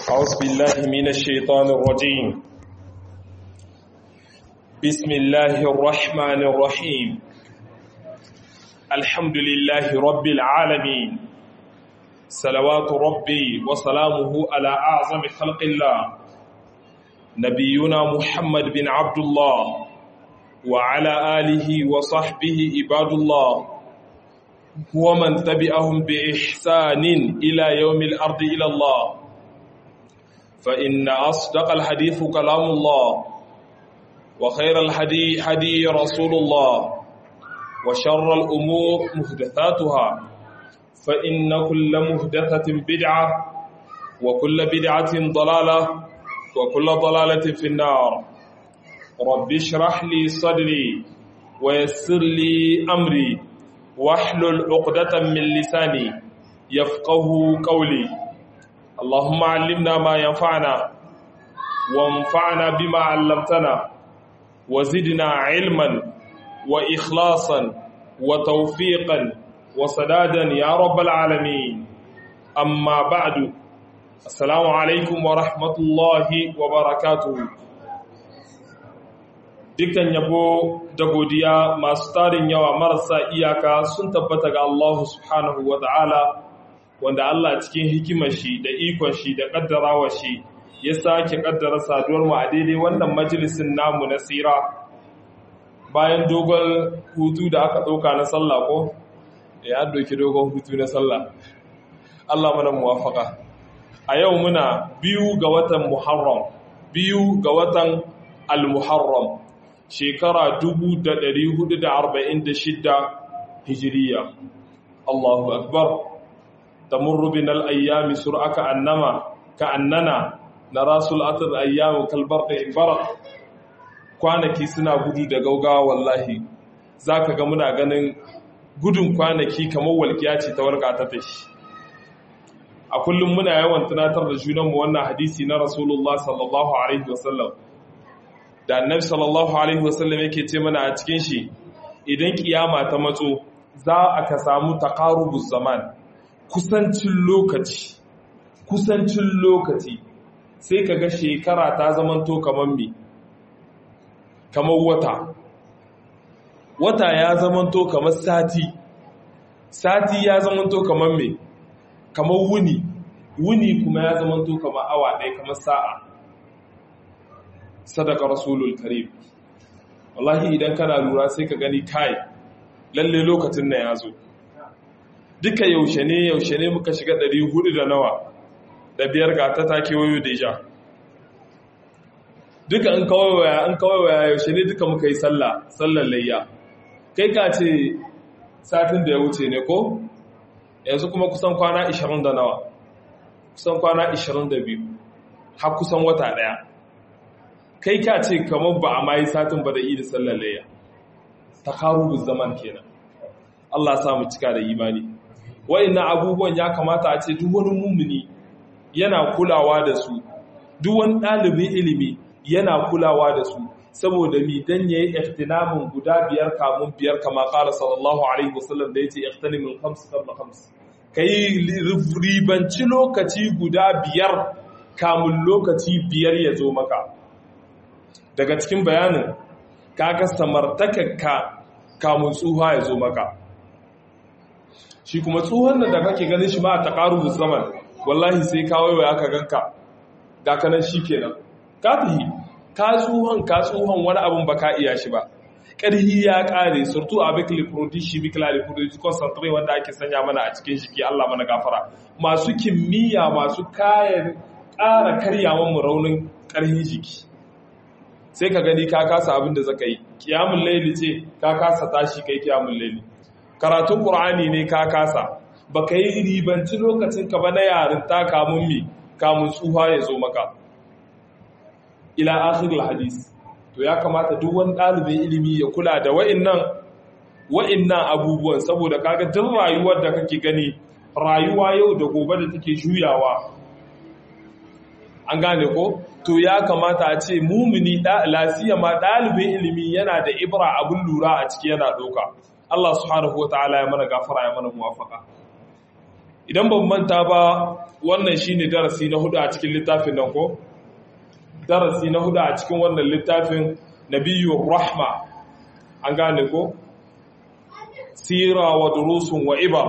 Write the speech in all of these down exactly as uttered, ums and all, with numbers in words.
أعوذ بالله من الشيطان الرجيم. بسم الله الرحمن الرحيم. الحمد لله رب العالمين، صلوات ربي وسلامه على أعظم خلق الله نبينا محمد بن عبد الله وعلى آله وصحبه عباد الله ومن تبعهم بإحسان إلى يوم الأرض إلى الله. فإن أصدق الحديث كلام الله، وخير الحديث حديث رسول الله، وشر الأمور محدثاتها، فإن كل محدثة بدعة، وكل بدعة ضلالة، وكل ضلالة في النار. رب اشرح لي صدري ويسر لي أمري واحلل عقدة من لساني يفقه قولي. اللهم علمنا ما ينفعنا وانفعنا بما علمتنا وزدنا علما وإخلاصا وتوفيقا وسدادا يا رب العالمين. أما بعد، السلام عليكم ورحمة الله وبركاته. dukkan yabo da godiya masu tarin yawa marasa iyaka sun tabbata ga Allah subhanahu wa ta'ala, wanda Allah cikin hikimar shi da ikon shi da kaddarawa shi ya sake kaddara saduwar mu a daidai wannan majalisin namu na sira bayan dogon hutu da aka dauka na sallah. Ko ya doki dogon hutu na sallah, Allah mana muwafaka. A yau muna biyu ga watan Muharram, biyu ga watan Al-Muharram, shekara dubu da ɗari hudu da arba'in da shida hijiriya. Allahu akbar. تمر بنا الأيام سرعة كأنما كأننا نراس الأطر أيام كالبرق انبرق. kwanaki suna gudu da gaugawa wallahi, zaka ga muna ganin gudun kwanaki kamar walƙiya ce ta warka ta tashi. A kullum muna yawan tunatar da junanmu wannan hadisi na Rasulullah sallallahu alaihi wasallam da Annabi sallallahu alaihi wasallam yake ce mana a cikin shi, idan kiyama ta matso za a ka samu taqarubuz zaman, kusancin lokaci kusancin lokaci sai kaga shekara ta zamanto kamar me kamar wata wata ya zamanto kamar sati sati ya zamanto kamar me kamar wuni wuni kuma ya zamanto kamar awa ɗaya, kamar sa'a. Sadaka rasulul karim. Wallahi idan kana lura sai ka gani kai lalle lokacin nan ya zo. Duka yaushe ne yaushe ne muka shiga ɗari hudu da nawa da biyar ga ta take wayo da ja. Duka in kawaiwaya in kawaiwaya yaushe ne duka muka yi sallah sallar layya. Kai ka ce satin da ya wuce ne ko? Yanzu kuma kusan kwana ishirin da nawa, kusan kwana ishirin da biyu, har kusan wata ɗaya. Kai ka ce kamar ba a mayi satin ba da yi da sallar layya. Taqarubuz zaman kenan. Allah ya sa mu cika da imani. Wa'innan abubuwan ya kamata a ce duk wani mumini yana kulawa da su, duk wani ɗalibin ilimi yana kulawa da su, saboda mi dan yayi ihtinamin guda biyar kamun biyar, kama qala sallallahu alaihi wasallam da yace ihtanimul khams qabla khams. Kai ribanci lokaci guda biyar kamun lokaci biyar ya zo maka. Daga cikin bayanin kaga samartakarka kamun tsuha ya zo maka. Shi kuma tsohon da kake ganin shi ma a taqarubuz zaman, wallahi sai ka waiwaya ka ganka ga kanan shikenan ka tahi ka tsohon ka tsohon wani abun baka iya shi ba. Ƙarhi ya ƙare, surtu a bikli produce bikla da produce concentrate wanda ake sanya mana a cikin jiki. Allah mana gafara. Masu kimiyya masu kayan ƙara karyawan mu raunin ƙarhin jiki, sai ka gani ka kasa abin da zaka yi. Qiyamul layli ce ka kasa tashi kai qiyamul layli. Karatun Qur'ani ne ka kasa, baka yi ribanci lokacin ka ba na yarinta kamun mi kamun tsuha ya zo maka. Ila akhirul hadis. To ya kamata duk wani ɗalibin ilimi ya kula da wa'innan wa'innan abubuwan, saboda kaga duk rayuwar da kake gani rayuwa yau da gobe da take juyawa. An gane ko? To ya kamata a ce mumini da lafiya ma ɗalibin ilimi yana da ibra abun lura a ciki yana doka. Allah subhanahu wa ta'ala ya mana gafara ya mana muwafaka. idan ban manta ba wannan shine darasi na hudu a cikin littafin nan ko darasi na hudu a cikin wannan littafin nabiyyur rahma an gane ko sira wa durusun wa ibar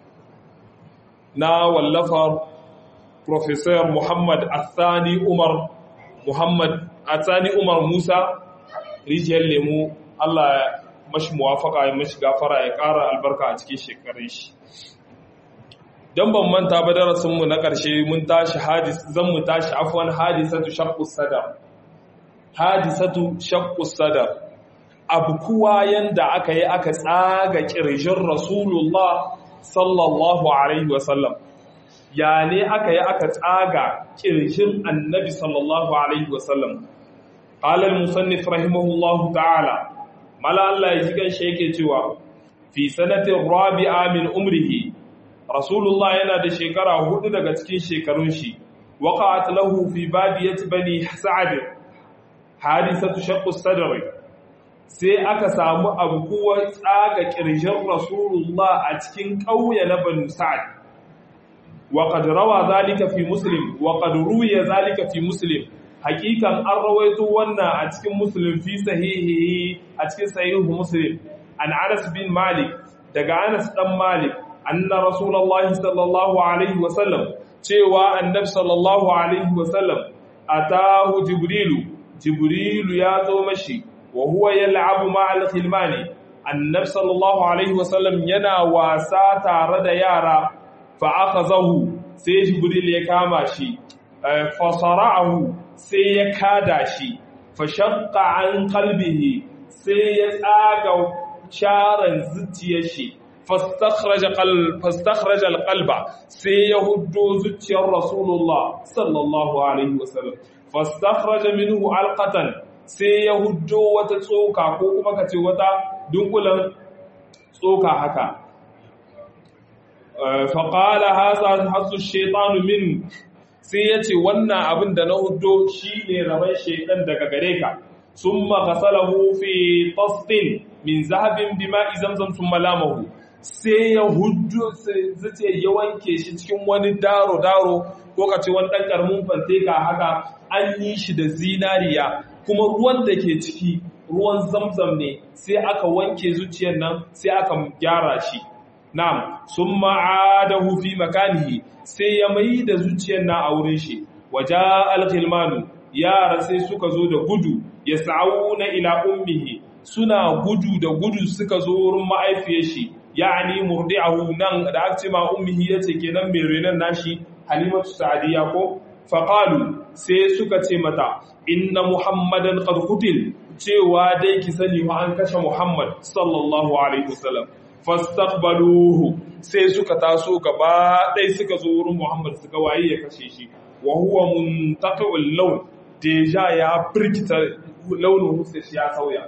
na wallafar professor Muhammad Athani Umar Muhammad Athani Umar Musa rijiyar lemu Allah mashi muwafaka ya mashi gafara ya ƙara albarka a cikin shekarun shi dan ban manta ba darasin mu na ƙarshe mun tashi hadis zan mu tashi afwan hadisatu shaqqus sadar hadisatu shaqqus sadar abu kuwa yanda aka yi aka tsaga kirjin Rasulullah sallallahu alaihi wasallam ya ne aka yi aka tsaga kirjin annabi sallallahu alaihi wasallam qala al-musannif rahimahullahu ta'ala mala Allah ya jikan shi yake cewa fi sanati rabi'a min umrihi Rasulullah yana da shekara hudu daga cikin shekarun shi waqa'at lahu fi badiyati bani sa'd hadisatu shaqqus sadr sai aka samu abu kuwa tsaga kirjin Rasulullah a cikin kauye na bani sa'd wa qad rawa zalika fi muslim wa qad ruwiya zalika fi muslim hakikan an rawaito wannan a cikin muslim fi sahihi a cikin sahihu muslim an Anas bin Malik daga Anas dan Malik anna rasulullahi sallallahu alaihi wasallam cewa annabi sallallahu alaihi wasallam atahu jibrilu jibrilu ya zo mashi wa huwa yal'abu ma'al khilmani annabi sallallahu alaihi wasallam yana wasa tare da yara fa akhazahu sai jibril ya kama shi fa sara'ahu sai ya kada shi fa shaqqa an qalbihi sai ya tsaga charan zuciyar shi fastakhraja qalb fastakhraja alqalba sai ya huddo zuciyar rasulullah sallallahu alaihi wasallam fastakhraja minhu alqatan sai ya huddo wata tsoka ko kuma kace wata dunkulan tsoka haka fa qala hadha hasu shaytan min sai yace wannan abin da na huddo shine raban shaytan daga gare ka summa ghasalahu fi tastin min zahabin bima'i zamzam thumma lamahu sai ya hujjo zace ya wanke shi cikin wani daro-daro ko ka ce wani ɗan ƙarmin fanteka haka an yi shi da zinariya kuma ruwan da ke ciki ruwan zamzam ne sai aka wanke zuciyar nan sai aka gyara shi na'am sun ma'adahu fi makanihi sai ya mai da zuciyar na a wurin shi waja alkhilmanu yara sai suka zo da gudu ya sa'una ila ummihi suna gudu da gudu suka zo wurin ma'aifiyar shi yani murdi'ahu nan da aka ce ma ummihi yace kenan mai renan nashi halimatu sa'diya ko faqalu sai suka ce mata inna muhammadan qad qutil cewa dai ki sani wa an kashe muhammad sallallahu alaihi wasallam fastaqbaluhu sai suka taso gaba dai suka zo wurin muhammad suka waye ya kashe shi wa huwa muntaqi'ul lawn deja ya birkita launin sai ya sauya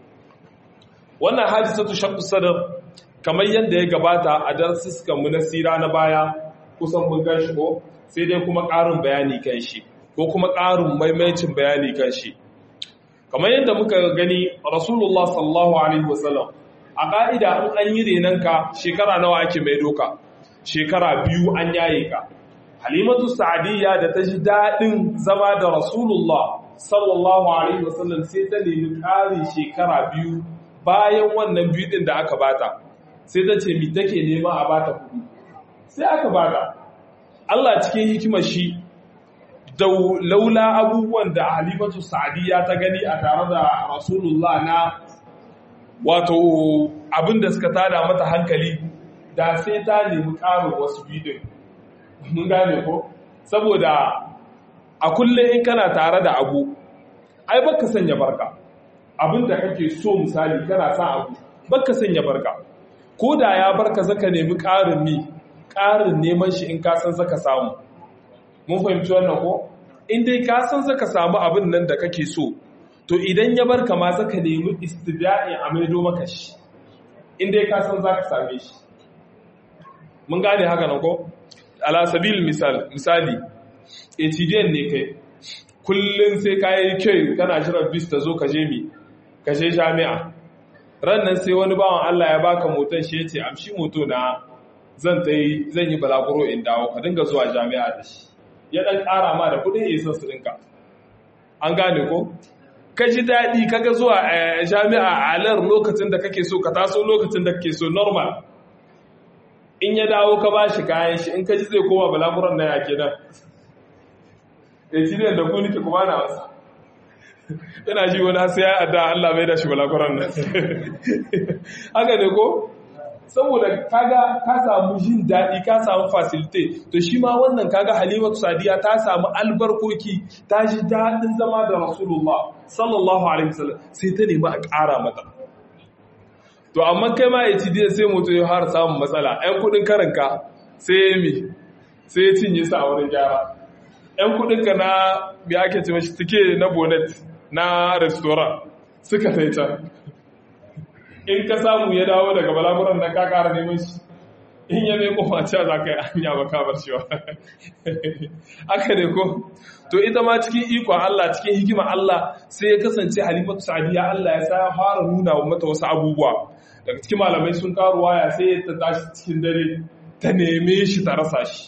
wannan hadisatu shaqqu sadr kamar yadda ya gabata a darsuskan mu na sira na baya kusan mun gan shi ko sai dai kuma ƙarin bayani kan shi ko kuma ƙarin maimaicin bayani kan shi kamar yadda muka gani rasulullah sallallahu alaihi wasallam a ƙa'ida in an yi renanka shekara nawa ake mai doka shekara biyu an yaye ka halimatu sa'adiyya da ta ji daɗin zama da rasulullah sallallahu alaihi wasallam sai ta nemi ƙarin shekara biyu bayan wannan biyu ɗin da aka bata sai ta ce mi take nema a bata kuɗi sai aka bata Allah cikin hikimar shi da laula abubuwan da halimatu sa'adiyya ta gani a tare da rasulullah na wato abin da suka tada mata hankali da sai ta nemi ƙarin wasu bidin mun gane ko saboda a kullum in kana tare da abu ai baka sanya barka abin da kake so misali kana sa abu baka sanya barka ko da ya barka zaka nemi ƙarin mi ƙarin neman shi in ka san zaka samu mun fahimci wannan ko in dai ka san zaka samu abin nan da kake so to idan ya barka ma zaka nemi istida'in a maido maka shi in dai ka san zaka same shi mun gane haka nan ko ala sabil misal misali etidiyan ne kai kullun sai kai kai kana shirin bis ta zo ka je mi ka je jami'a ran nan sai wani bawan Allah ya baka motar shi yace amshi moto na zan ta yi zan yi balaguro in dawo ka dinga zuwa jami'a da shi ya ɗan ƙara ma da kuɗin isan su ɗinka an gane ko ka ji daɗi kaga zuwa jami'a a alar lokacin da kake so ka taso lokacin da kake so normal in ya dawo ka ba shi kayan shi in ka ji zai koma balaguron na yake nan ya ci da ku nike kuma na wasa ina ji wani sai ya adda Allah mai da shi balaguron nan haka ne ko saboda kaga ka samu jin daɗi ka samu facilite to shi ma wannan kaga Halimatu Sadiya ta samu albarkoki ta ji daɗin zama da Rasulullah sallallahu alaihi wasallam sai ta nemi a ƙara mata to amma kai ma ya ci dai sai mutu ya har samun matsala ɗan kuɗin karanka sai mi sai ya cinye su a wurin gyara ɗan kuɗinka na me ake ce mashi tike na bonnet na restaurant suka sai can in ka samu ya dawo daga balaguran nan ka kara neman shi in ya mai kofa cewa za ka yi hanya ba ka bar cewa aka ne ko to ita ma cikin ikon Allah cikin hikima Allah sai ya kasance Halimatu Sadiya Allah ya sa fara nuna mata wasu abubuwa daga cikin malamai sun kawo waya sai ta tashi cikin dare ta neme shi ta rasa shi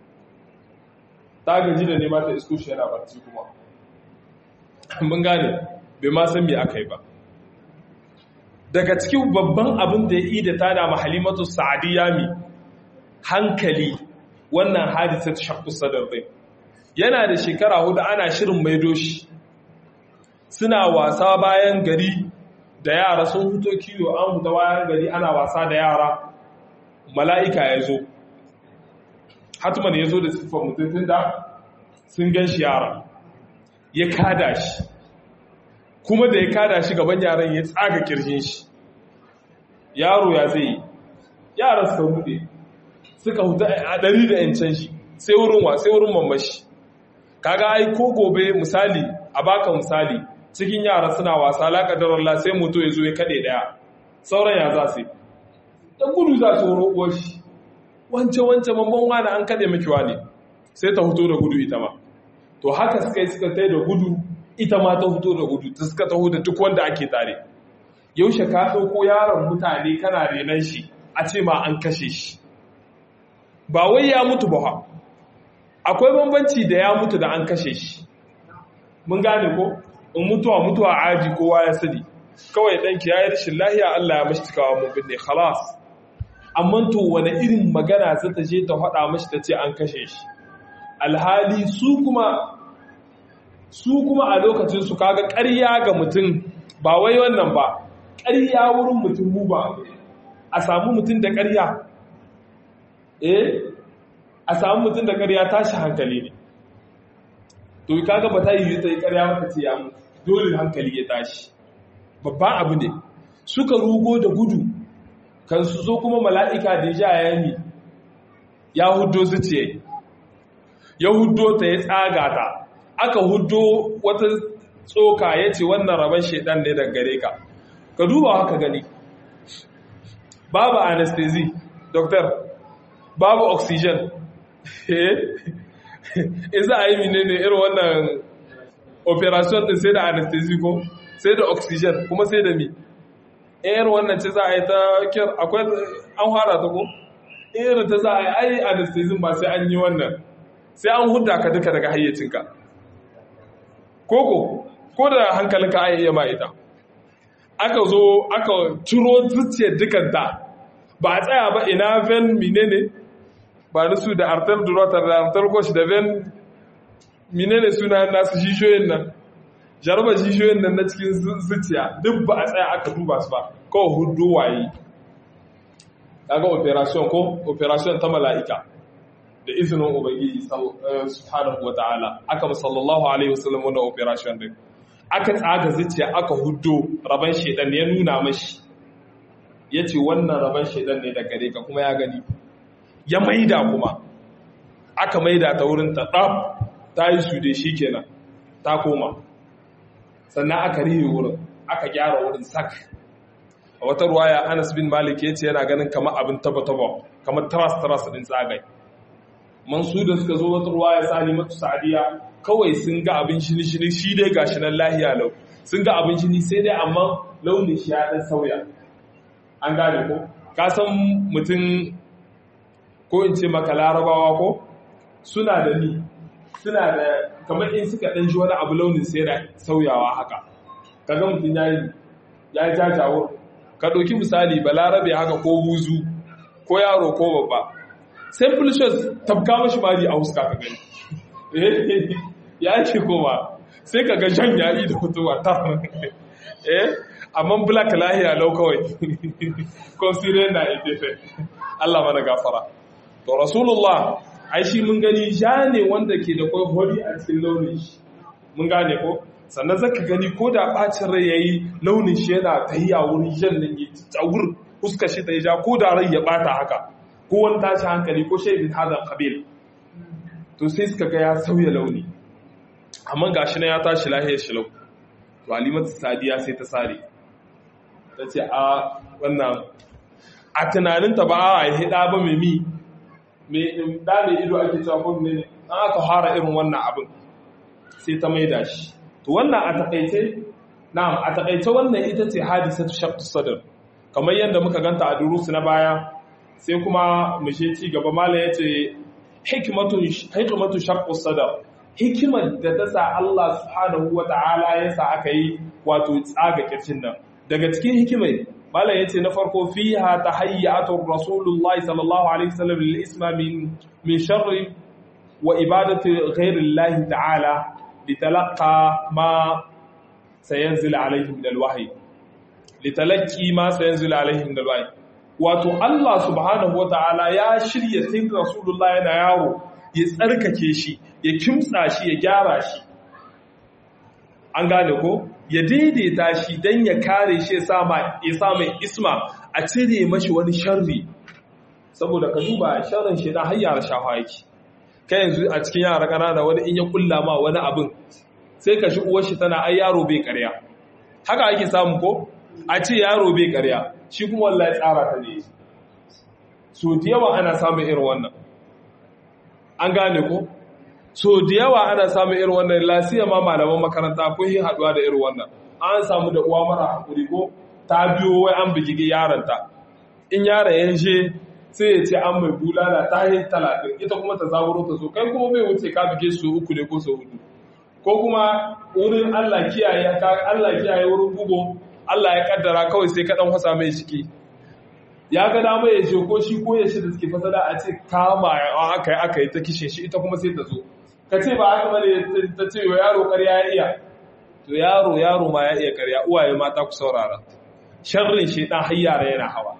ta gaji da nema ta isko shi yana barci kuma mun gane bai ma san me aka yi ba daga cikin babban abin da ya yi da tada ma Halimatu Sa'adiyya mi hankali wannan hadisa ta shakku sadar dai yana da shekara hudu ana shirin maido shi suna wasa bayan gari da yara sun fito kiyo an huta bayan gari ana wasa da yara mala'ika ya zo hatman ya zo da siffar mutum da sun gan shi yara ya kada shi kuma da ya kada shi gaban yaran ya tsaga kirjin shi yaro ya zai yaran suka rude suka huta a ɗari da yancan shi sai wurin wa sai wurin mamashi kaga ai ko gobe misali a baka misali cikin yara suna wasa laƙadar Allah sai mutu ya zo ya kaɗe ɗaya sauran ya za su da gudu za su roƙo shi wance wance mamman wani an kaɗe miki wani sai ta huto da gudu ita ma to haka suka yi suka tai da gudu ita ma ta fito da gudu ta suka taho da duk wanda ake tare yaushe ka ɗauko yaron mutane kana renan shi a ce ma an kashe shi ba wai ya mutu ba ha akwai bambanci da ya mutu da an kashe shi mun gane ko in mutuwa mutuwa aji kowa ya sani kawai ɗanki ya yi rashin lahiya Allah ya mashi cikawa mun binne khalas amma to wani irin magana za ta je ta faɗa mashi ta ce an kashe shi alhali su kuma su kuma a lokacin su kaga ƙarya ga mutum ba wai wannan ba ƙarya wurin mutum mu ba a samu mutum da ƙarya eh a samu mutum da ƙarya tashi hankali ne to kaga ba ta yi ta yi ƙarya maka ce ya mutu dole hankali ya tashi babban abu ne suka rugo da gudu kan su zo kuma mala'ika da ya ya yi ya huddo zuciya ya huddo ta ya tsaga ta aka hudo wata tsoka ya ce wannan rabon shaidan ne daga gare ka ka duba haka gani babu anesthesia doctor babu oxygen in za a yi mine ne irin wannan operation din sai da anesthesia ko sai da oxygen kuma sai da mi irin wannan ce za a yi ta kyar akwai an fara ta ko irin ta za a yi ai anesthesia ba sai an yi wannan sai an huda ka duka daga hayyacinka koko ko da hankalinka ai iya ma ita aka zo aka ciro zuciyar dukanta ba a tsaya ba ina ven menene ba su da artar durotar da artar goshi da ven menene suna nasu jishoyin nan jaraba jishoyin nan na cikin zuciya duk ba a tsaya aka duba su ba kawai hudu waye kaga operation ko operation ta mala'ika da izinin ubangiji subhanahu wataala aka sallallahu alaihi wasallam wannan operation din aka tsaga zuciya aka huddo raban shedan ya nuna mashi yace wannan raban shedan ne da gare ka kuma ya gani ya maida kuma aka maida ta wurin ta dab ta yi su dai shikenan ta koma sannan aka rihe wurin aka gyara wurin sak a wata ruwaya Anas bin Malik yace yana ganin kamar abin taba taba kamar taras taras din tsagai mansu da suka zo wata ruwa ya sani matu sa'adiya kawai sun ga abin shini shini shi dai gashi nan lahiya lau sun ga abin shini sai dai amma launin shi ya dan sauya an gane ko ka san mutum ko in ce maka larabawa ko suna da ni suna da kamar in suka ɗan ji wani abu launin sai da sauyawa haka kaga mutum ya yi ya yi jajawo ka ɗauki misali balarabe haka ko buzu ko yaro ko babba simple shows tabka mashi mari a huska ka gani ya ce koma sai ka ga jan yayi da fitowa ta eh amma black lahiya lau kawai consider na itefe Allah mana gafara to rasulullah ai shi mun gani ja ne wanda ke da kai hori a cikin launin shi mun gane ko sannan zaka gani ko da bacin rai yayi launin shi yana tahiya wurin jan nan yi tsawur fuskar shi ta ja ko da rai ya bata haka ko wani tashi hankali ko shaidin hada qabil to sai suka ga ya sauya launi amma gashi na ya tashi lahiyar shi lau to alimatu sadiya sai ta sare ta ce a wannan a tunaninta ba a yi da ba mai mi da mai ido ake cewa ko ne an aka fara irin wannan abin sai ta maida shi to wannan a takaice na'am a takaice wannan ita ce hadisatu shaqqus sadr kamar yadda muka ganta a durusu na baya sai kuma mu she ci gaba mala yace hikmatu hikmatu shaqqus sadr hikimar da ta sa Allah subhanahu wata'ala ya sa aka yi wato tsaga kircin nan daga cikin hikimai malam yace na farko fiha tahayyatu rasulullahi sallallahu alaihi wasallam lil isma min min sharri wa ibadati ghayri Allah ta'ala litalaqa ma sayanzil alaihi min alwahyi litalaqi ma sayanzil alaihi min alwahyi wato Allah subhanahu wata'ala ya shirya tin rasulullahi yana yawo ya tsarkake shi ya kimtsa shi ya gyara shi an gane ko ya daidaita shi don ya kare shi ya sa mai isma a cire mashi wani sharri saboda ka duba sharrin shi na hayyar shafa yake kai yanzu a cikin yara ƙanana wani in ya kulla ma wani abin sai ka shi uwar shi tana ai yaro bai ƙarya haka ake samu ko a ce yaro bai ƙarya shi kuma wallahi tsara ta ne so da yawa ana samun irin wannan an gane ko so da yawa ana samun irin wannan lasiya ma malaman makaranta ko yi haduwa da irin wannan an samu da uwa mara hakuri ko ta biyo wai an bigige yaranta in yaron ya je sai ya ce an mai bulala ta yi talatin ita kuma ta zaburo ta so kai kuma bai wuce ka bige su uku ne ko su hudu ko kuma wurin Allah kiyaye ka Allah kiyaye wurin bugo Allah ya kaddara kawai sai ka dan hasa mai ciki ya ga dama ya je ko shi ko ya shi da suke fasada a ce kama aka yi aka yi ta kishe shi ita kuma sai ta zo ka ce ba haka bane ta ce wa yaro ƙarya ya iya to yaro yaro ma ya iya ƙarya uwaye mata ku saurara sharrin shedan hayyara yana hawa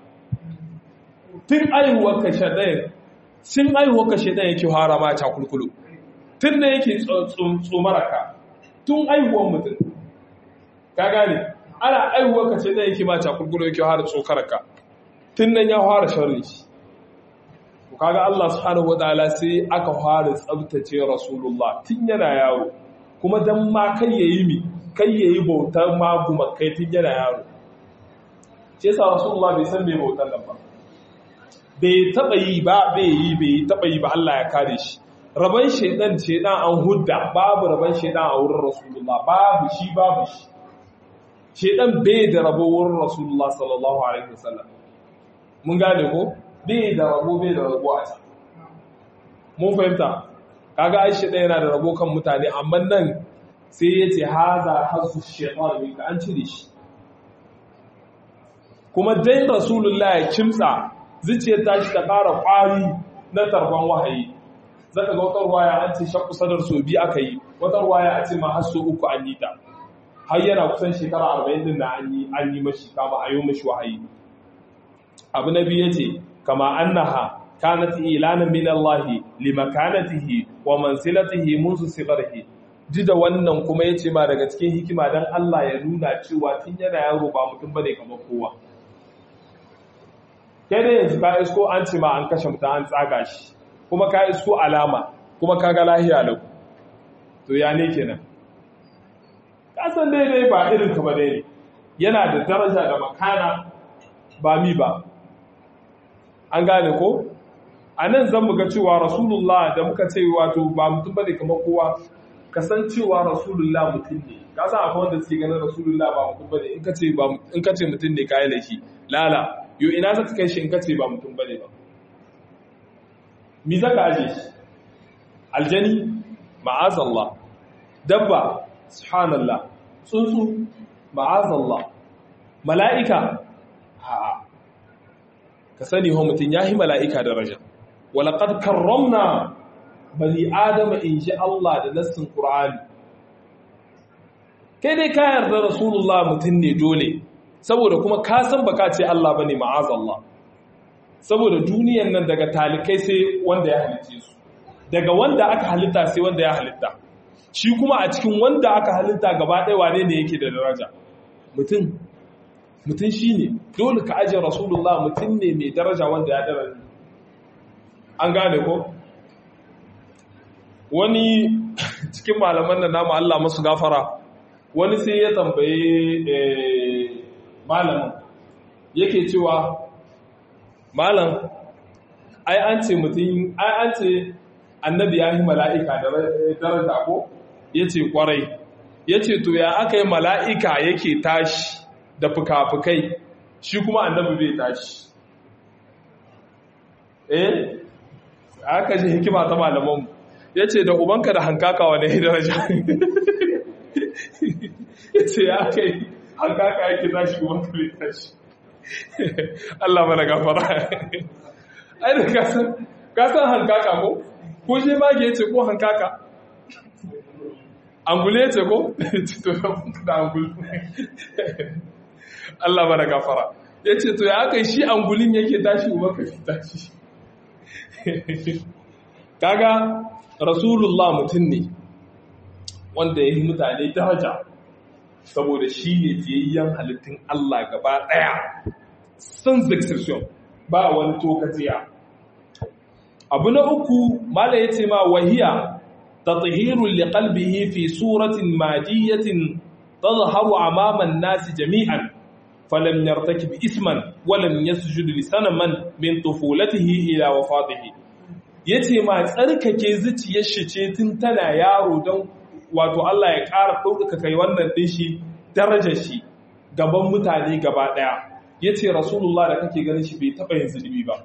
tun aihuwar ka shedan sun aihuwar ka shedan yake fara ma ta kulkulu tun da yake tsomaraka tun aihuwar mutum ka gane ana aihuwar ka shedan yake ma ta kulkulu yake fara tsokaraka tun nan ya fara sharri shi kaga Allah subhanahu wataala sai aka fara tsabtace Rasulullah tun yana yaro kuma dan ma kai yayi mi kai yayi bautar ma kuma kai tun yana yaro shi yasa Rasulullah bai san me bautar nan ba bai taba yi ba bai yi bai taba yi ba Allah ya kare shi raban shedan shedan an hudda babu raban shedan a wurin Rasulullah babu shi babu shi shedan bai da rabo wurin Rasulullah sallallahu alaihi wasallam mun gane ko bai da rabo bai da rabo a can mun fahimta kaga Aisha ɗaya yana da rabo kan mutane amma nan sai ya ce haza hasu shaitan min ka an cire shi kuma dai Rasulullah ya kimtsa zuciyar ta shi ta ƙara ƙwari na tarban wahayi zaka ga wata ruwaya an ce shakku sadar so bi aka yi wata ruwaya a ce ma har so uku an yi ta har yana kusan shekara arba'in din da an yi an yi mashi kama a yi mashi wahayi abu na biyu yace kama annaha kanat ilanan min Allah li makanatihi wa mansilatihi munzu sigarihi ji da wannan kuma yace ma daga cikin hikima dan Allah ya nuna cewa tun yana yaro ba mutum bane kamar kowa kai da yanzu ka isko an ce ma an kashe mutum an tsaga shi kuma ka isko alama kuma ka ga lahiya lau to ya ne kenan ka san daidai ba irin ka ba dai yana da daraja da makana ba mi ba an gane ko a nan zan muga cewa Rasulullah da muka ce wato ba mutum bane kamar kowa kasancewa Rasulullah mutum ne ka san akwai wanda suke ganin Rasulullah ba mutum bane in ka ce ba in ka ce mutum ne kai laifi lala yo ina za ta kai shi in ka ce ba mutum bane ba mi zaka aje shi aljani ma'azallah dabba subhanallah tsuntsu ma'azallah mala'ika a'a ka sani ho mutun yahi mala'ika daraja walaqad karramna bani adama insha Allah da nassin qur'ani kai dai ka yarda rasulullah mutun ne dole saboda kuma ka san baka ce Allah bane ma'azallah saboda duniyan nan daga talikai sai wanda ya halice su daga wanda aka halitta sai wanda ya halitta shi kuma a cikin wanda aka halitta gaba ɗaya wane ne yake da daraja mutum mutum shine dole ka aje rasulullah mutum ne mai daraja wanda ya daraja an gane ko wani cikin malaman nan namu Allah masu gafara wani sai ya tambaye malamin yake cewa malam ai an ce mutum ai an ce annabi ya yi mala'ika da daraja ko yace kwarai yace to ya aka yi mala'ika yake tashi da fuka-fukai shi kuma annabi bai tashi eh aka ji hikima ta malamanmu yace da ubanka da hankaka wane daraja yace ya aka yi hankaka yake tashi ubanka bai tashi Allah mana gafara ai da kasan kasan hankaka ko ko je mage yace ko hankaka angule yace ko to da angul Allah mana gafara yace to ya kai shi angulin yake tashi uba ka tashi kaga rasulullah mutun ne wanda yayi mutane daraja saboda shi ne fiyayyen halittun Allah gaba daya sans exception ba wani tokaciya abu na uku mala yace ma wahiya tathhirun liqalbihi fi suratin madiyatin tadhharu amama an-nas jami'an falam yartakib isman walam yasjud li sanaman min tufulatihi ila wafatihi yace ma tsarkake zuciyar shi ce tun tana yaro don wato Allah ya ƙara ɗaukaka kai wannan din shi darajar shi gaban mutane gaba daya yace rasulullah da kake ganin shi bai taba yin zulmi ba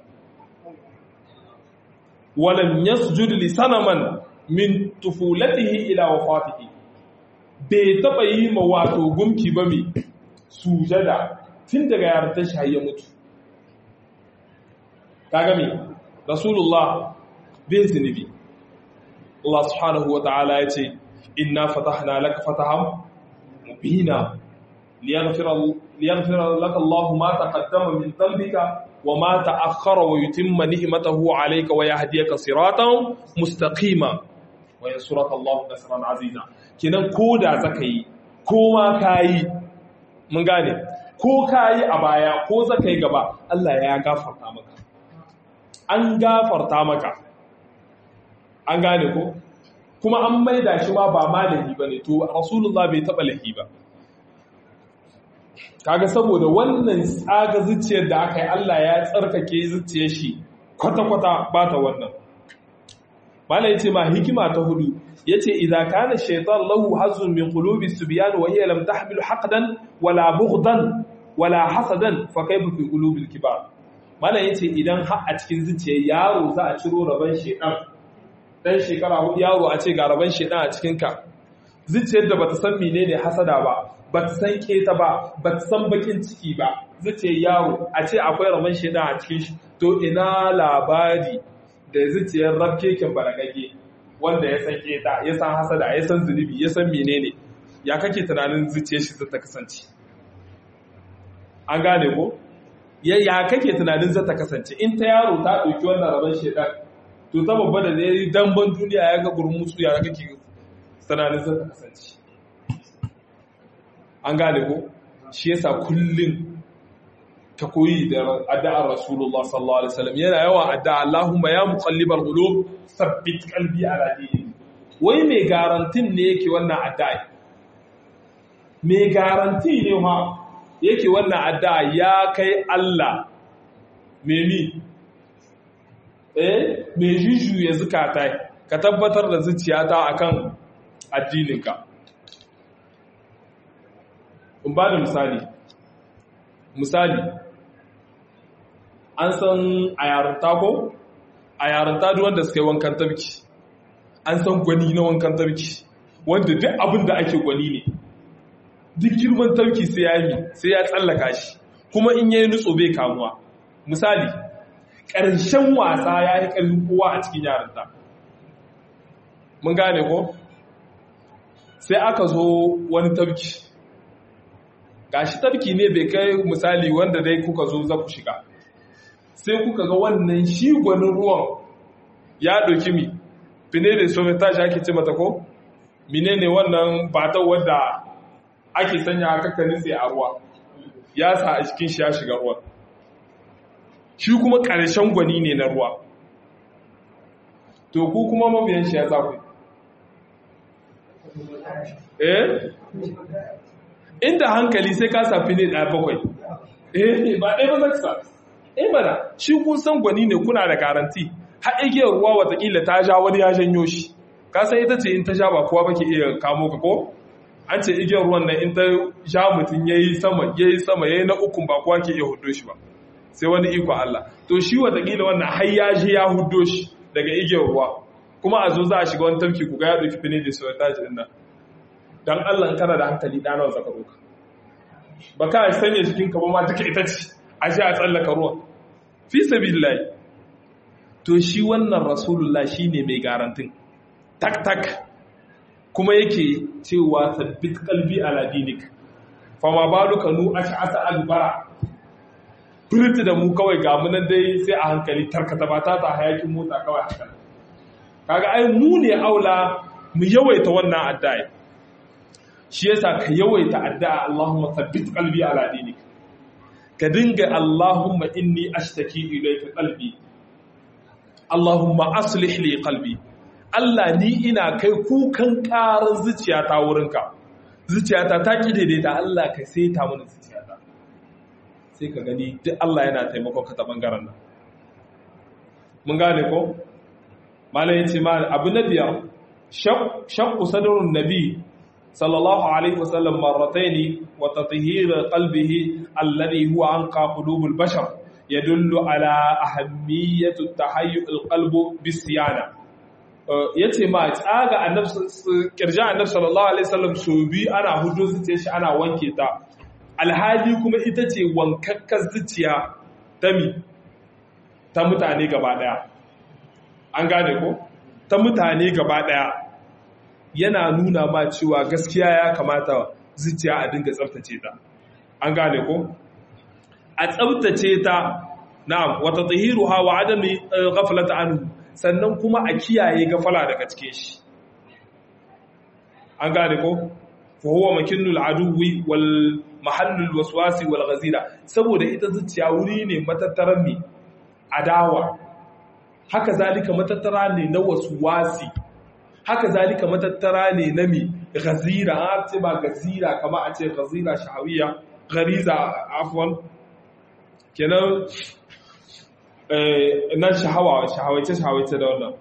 walam yasjud li sanaman min tufulatihi ila wafatihi bai taba yi ma wato gumki ba mai sujada tun daga yarintar shi ya mutu kaga me rasulullah bai zunubi Allah subhanahu wa ta'ala yace inna fatahna laka fatahan mubina liyaghfira liyaghfira laka Allah ma taqaddama min dhanbika وما تأخر ويتم نعمته عليك ويهديك صراطا مستقيما وينصرك الله نصرا عزيزا kenan koda zakai ko ma kai mun gane ko kai a baya ko zakai gaba Allah ya gafarta maka an gafarta maka an gane ko kuma an maida shi ma ba malami bane to rasulullah bai taba lahi ba kaga saboda wannan tsaga zuciyar da aka yi Allah ya tsarkake zuciyar shi kwata-kwata ba ta wannan mala yace ma hikima ta hudu yace idza kana shaytan lahu hazzun min qulubi subyan wa hiya lam tahmil haqdan wala bughdan wala hasadan fa kayfa fi qulubi al-kibar mala yace idan har a cikin zuciyar yaro za a ciro raban shaytan dan shekara hudu yaro a ce ga raban shaytan a cikin ka zuciyar da bata san menene hasada ba ba ta san keta ba ba ta san bakin ciki ba zuciyar yaro a ce akwai raman shaidan a cikin shi to ina labari da zuciyar rabkeken baragage wanda ya san keta ya san hasada ya san zunubi ya san menene ya kake tunanin zuciyar shi zata kasance an gane ko ya ya kake tunanin zata kasance in ta yaro ta dauki wannan raman shaidan to ta babba da yayi damban duniya ya ga gurmutsu ya kake tunanin zata kasance an gane ko shi yasa kullum ta koyi da addu'ar Rasulullah sallallahu alaihi wasallam yana yawa addu'a Allahumma ya muqallibal qulub thabbit qalbi ala dinik wai me garantin ne yake wannan addu'a me garanti ne ha yake wannan addu'a ya kai Allah me mi eh me jiju ya zakata ka tabbatar da zuciyata akan addininka in ba da misali misali an san a yarinta ko a yarinta duk wanda suka yi wankan tabki an san gwani na wankan tabki wanda duk abin da ake gwani ne duk girman tabki sai ya yi sai ya tsallaka shi kuma in yayi nutso bai kamuwa misali ƙarshen wasa ya yi ƙarfin kowa a cikin yarinta mun gane ko sai aka zo wani tabki gashi tabki ne bai kai misali wanda dai kuka zo za ku shiga sai kuka ga wannan shi gwanin ruwan ya ɗauki mi fine da sometage ake ce mata ko mine ne wannan batar wadda ake sanya haka nitse a ruwa ya sa a cikin shi ya shiga ruwan shi kuma ƙarshen gwani ne na ruwa to ku kuma mabiyan shi ya sa ku eh inda hankali sai ka safi ne ɗaya bakwai eh ba ɗaya ba zaka sa eh bana shi kun san gwani ne kuna da garanti har igiyar ruwa watakila ta ja wani ya janyo shi ka san ita ce in ta ja ba kowa bake iya kamo ka ko an ce igiyar ruwan nan in ta ja mutum yayi sama yayi sama yayi na ukun ba kowa ke iya huddo shi ba sai wani iko Allah to shi watakila wannan har ya je ya huddo shi daga igiyar ruwa kuma a zo za a shiga wani tafki ku ga ya dauki fine da sautage din nan dan Allah kana da hankali da nawa zaka roka ba ka sanya jikin ka ba ma duka ita ce a ji a tsallaka ruwa fi sabilillah to shi wannan rasulullah shine mai garantin tak tak kuma yake cewa sabbit qalbi ala dinik fa ma baluka nu ash'asa albara furta da mu kawai ga mu nan dai sai a hankali tarkata ba ta ta hayakin mota kawai haka kaga ai mu ne aula mu yawaita wannan addu'a shi yasa ka yawaita addu'a Allahumma thabbit qalbi ala dinik ka dinga Allahumma inni ashtaki ilayka qalbi Allahumma aslih li qalbi Allah ni ina kai kukan karar zuciyata wurinka zuciyata ta ki daidaita Allah ka saita mana zuciyata sai ka gani duk Allah yana taimakon ka ta bangaren nan mun gane ko malai yace ma abu na biyar shaqqu sadrun nabi sallallahu alaihi wasallam marratayn wa tatheer qalbihi alladhi huwa anqa qulubul bashar yadullu ala ahammiyati tahayyu alqalb bisiyana yace ma tsaga annabi kirja annabi sallallahu alaihi wasallam so bi ana hudu zuciyar shi ana wanke ta alhali kuma ita ce wankakkar zuciya ta mi ta mutane gaba daya an gane ko ta mutane gaba daya yana nuna ma cewa gaskiya ya kamata zuciya a dinga tsaftace ta an gane ko a tsaftace ta na'am wa tatahiruha wa adami ghaflata anhu sannan kuma a kiyaye gafala daga cikin shi an gane ko fa huwa makinnul aduwi wal mahallul waswasi wal ghazira saboda ita zuciya wuri ne matattaran mi adawa haka zalika matattara ne na waswasi haka zalika matattara ne na mi ghazira a ce ba ghazira kama a ce ghazira shahawiya ghariza afwan kenan eh na shahawa shahawace shahawace da wannan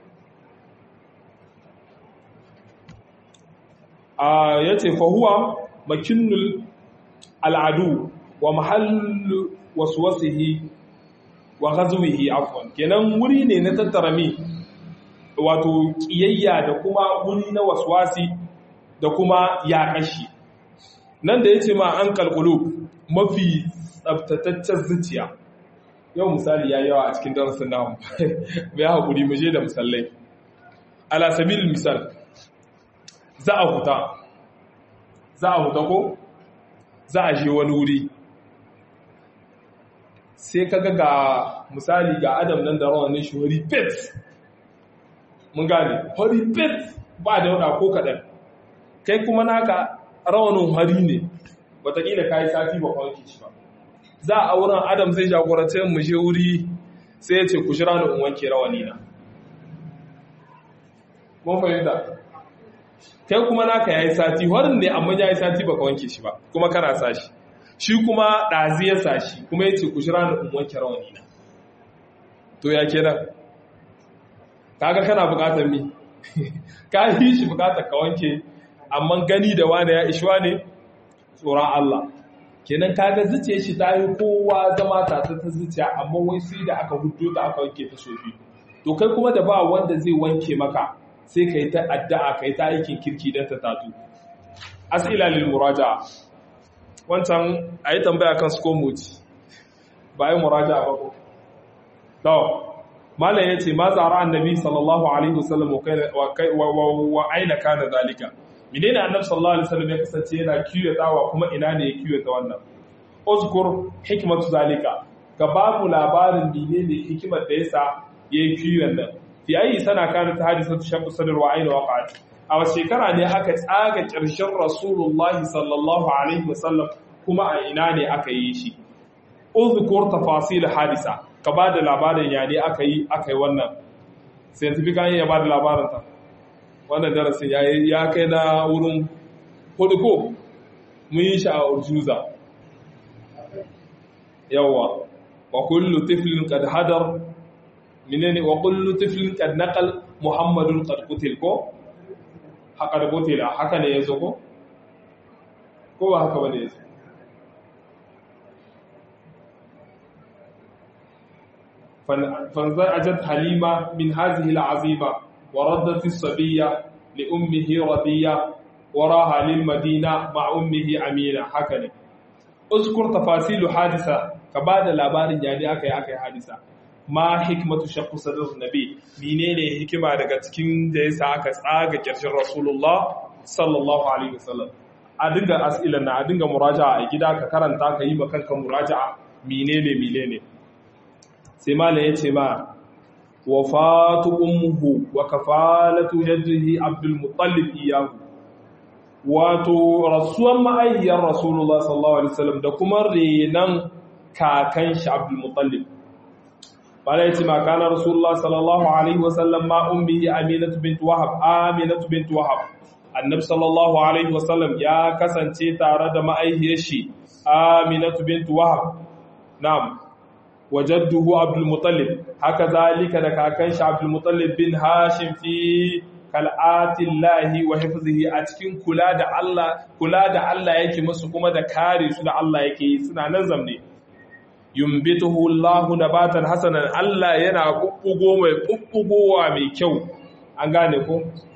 a yace fa huwa makinnul al'adu wa mahallu waswasihi wa ghazwihi afwan kenan wuri ne na tattara mi wato kiyayya da kuma wuri na waswasi da kuma yaƙashi nan da yace ma an kalqulu mafi tsaftataccen zuciya yau misali ya yawa a cikin darasin namu bai hakuri mu je da misallai ala sabil misal za a huta za a huta ko za a je wani wuri sai kaga ga misali ga adam nan da rawanin shi wari pet mun gane wari pet ba da wada ko kadan kai kuma naka rawanin hari ne wataƙila ka yi sati ba kwanki shi ba za a wurin adam zai jagorance mu je wuri sai ya ce ku shira ni in wanke rawani na mun fahimta kai kuma naka yayi sati warin ne amma yayi sati baka wanke shi ba kuma kana sa shi shi kuma dazi ya sa shi kuma yace ku shira ni in wanke rawani na to ya kenan kaga kana bukatar mi ka yi shi bukatar ka wanke amma gani da wani ya ishwa ne tsoron Allah kenan kaga zuciya shi ta yi kowa zama ta ta zuciya amma wai sai da aka hudo ta aka wanke ta sofi to kai kuma da ba wanda zai wanke maka sai kai ta addu'a kai ta aikin kirki dan ta tatu. As'ila lil muraja'a wancan ayi tambaya kan su ko muti ba ai muraja'a ba ko to mallan yace ma zara annabi sallallahu alaihi wasallam wa aina kana zalika menene annabi sallallahu alaihi wasallam ya kasance yana kiyatawa kuma ina ne ya kiyata wannan uzkur hikmatu zalika ka babu labarin menene hikimar da yasa yayi kiyon nan fi ayi sana kana ta hadisatu shaqqu sadr wa aina waqa'at a wace shekara ne aka tsaga ƙarshen rasulullahi sallallahu alaihi wasallam kuma a ina ne aka yi shi uzkur tafasil hadisa ka ba da labarin ya ne aka yi aka yi wannan scientific an ya ba da labarin ta wannan darasin ya kai na wurin hudu ko mun yi shi a urjuza yawa wa kullu tiflin qad hadar minani wa kullu tiflin qad naqal muhammadun qad qutil ko haka da qutila haka ne yazo ko ko ba haka bane yazo فانزعجت حليمة من هذه العزيمة وردت الصبية لأمه رضية وراها للمدينة مع أمه أمينة حكني اذكر تفاصيل حادثة كبعد الأبار يعني أكي أكي حادثة ما حكمة شق صدر النبي منين حكمة دقاتكين جيسا أكي كرش رسول الله صلى الله عليه وسلم أدنغ أسئلنا أدنغ مراجعة إجدا ككرنتا كيما كنك مراجعة منين منين sai malam ya ce ma wafatu ummuhu wa kafalatu jaddihi abdul muttalib iyahu wato rasuwan ma'ayyar rasulullah sallallahu alaihi wasallam da kuma renan kakan shi abdul muttalib malam ya ce ma kana rasulullah sallallahu alaihi wasallam ma ummihi aminatu bint wahab aminatu bint wahab annabi sallallahu alaihi wasallam ya kasance tare da ma'ayyar shi aminatu bint wahab na'am وجده عبد المطلب هكذلك دكاكن عبد المطلب بن هاشم في كالآت الله وحفظه a cikin kula da Allah kula da Allah yake musu kuma da kare su da Allah yake yi suna nan zamne yumbituhu Allahu nabatan hasanan Allah yana bubbugo mai bubbugowa mai kyau an gane ko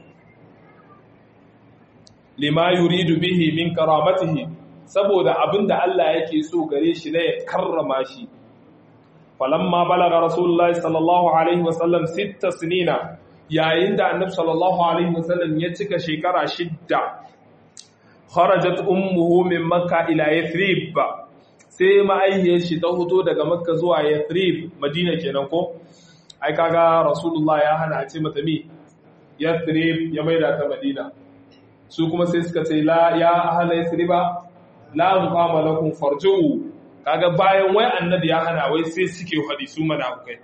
lima yuridu bihi min karamatihi saboda abinda Allah yake so gare shi ne ya karrama shi falamma balaga rasulullahi sallallahu alaihi wasallam sita sinina yayin da annabi sallallahu alaihi wasallam ya cika shekara shidda kharajat ummuhu min makka ila yathrib sai ma'aihiyar shi ta fito daga makka zuwa yathrib madina kenan ko ai kaga rasulullah ya hana a ce mata mi yathrib ya maida ta madina su kuma sai suka ce la ya ahla yathriba la muqama lakum farju'u kaga bayan wai annabi ya hana wai sai suke hadi su munafikai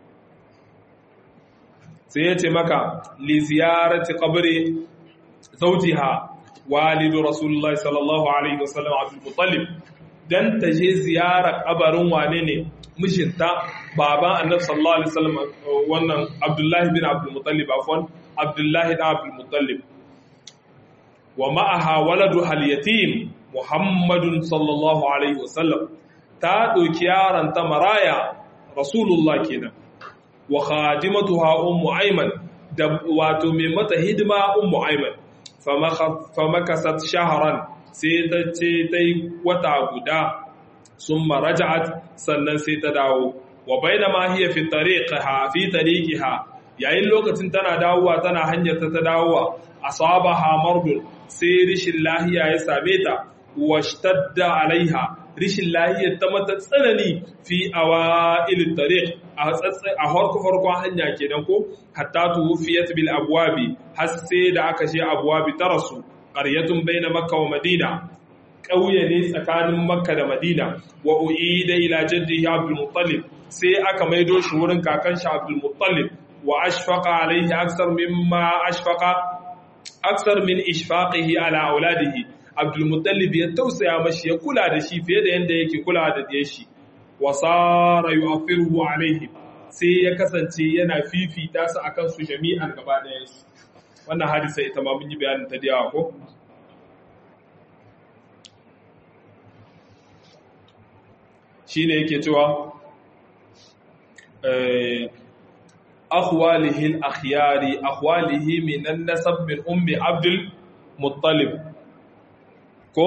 sai yace maka li ziyarati qabri zawjiha walidu rasulullahi sallallahu alaihi wasallam abdul muttalib dan taje ziyara kabarin wane ne mijinta baban annabi sallallahu alaihi wasallam wannan abdullahi bin abdul muttalib afwan abdullahi bin abdul muttalib wa ma'aha waladu al yatim muhammadun sallallahu alaihi wasallam ta ɗauki yaranta maraya rasulullah kenan wa khadimatuha ummu ayman da wato mai mata hidima ummu ayman famakasat shahran sai ta ce ta yi wata guda summa raja'at sannan sai ta dawo wa bainama hiya fi tariqiha fi tariqiha yayin lokacin tana dawowa tana hanyar ta ta dawowa asabaha mardun sai rishin lahiya ya same ta washtadda alaiha rishin lahiyar ta mata tsanani fi awa'il tariq a harko farkon hanya kenan ko hatta tuwfiyat bil abwabi har sai da aka je abwabi ta rasu qaryatun baina makka wa madina kauye ne tsakanin makka da madina wa uida ila jaddihi abdul muttalib sai aka maido shi wurin kakan shi abdul muttalib wa ashfaqa alaihi aksar mimma ashfaqa aksar min ishfaqihi ala auladihi Abdulmutallib ya tausaya mashi ya kula da shi fiye da yadda yake kula da ɗaya shi wa sara yu'afiruhu alaihi sai ya kasance yana fifita su akan su jami'an gaba ɗayan su wannan hadisa ita ma mun yi bayanin ta da yawa ko shine yake cewa akhwalihi al-akhyari akhwalihi min an-nasab min ummi abdul muttalib ko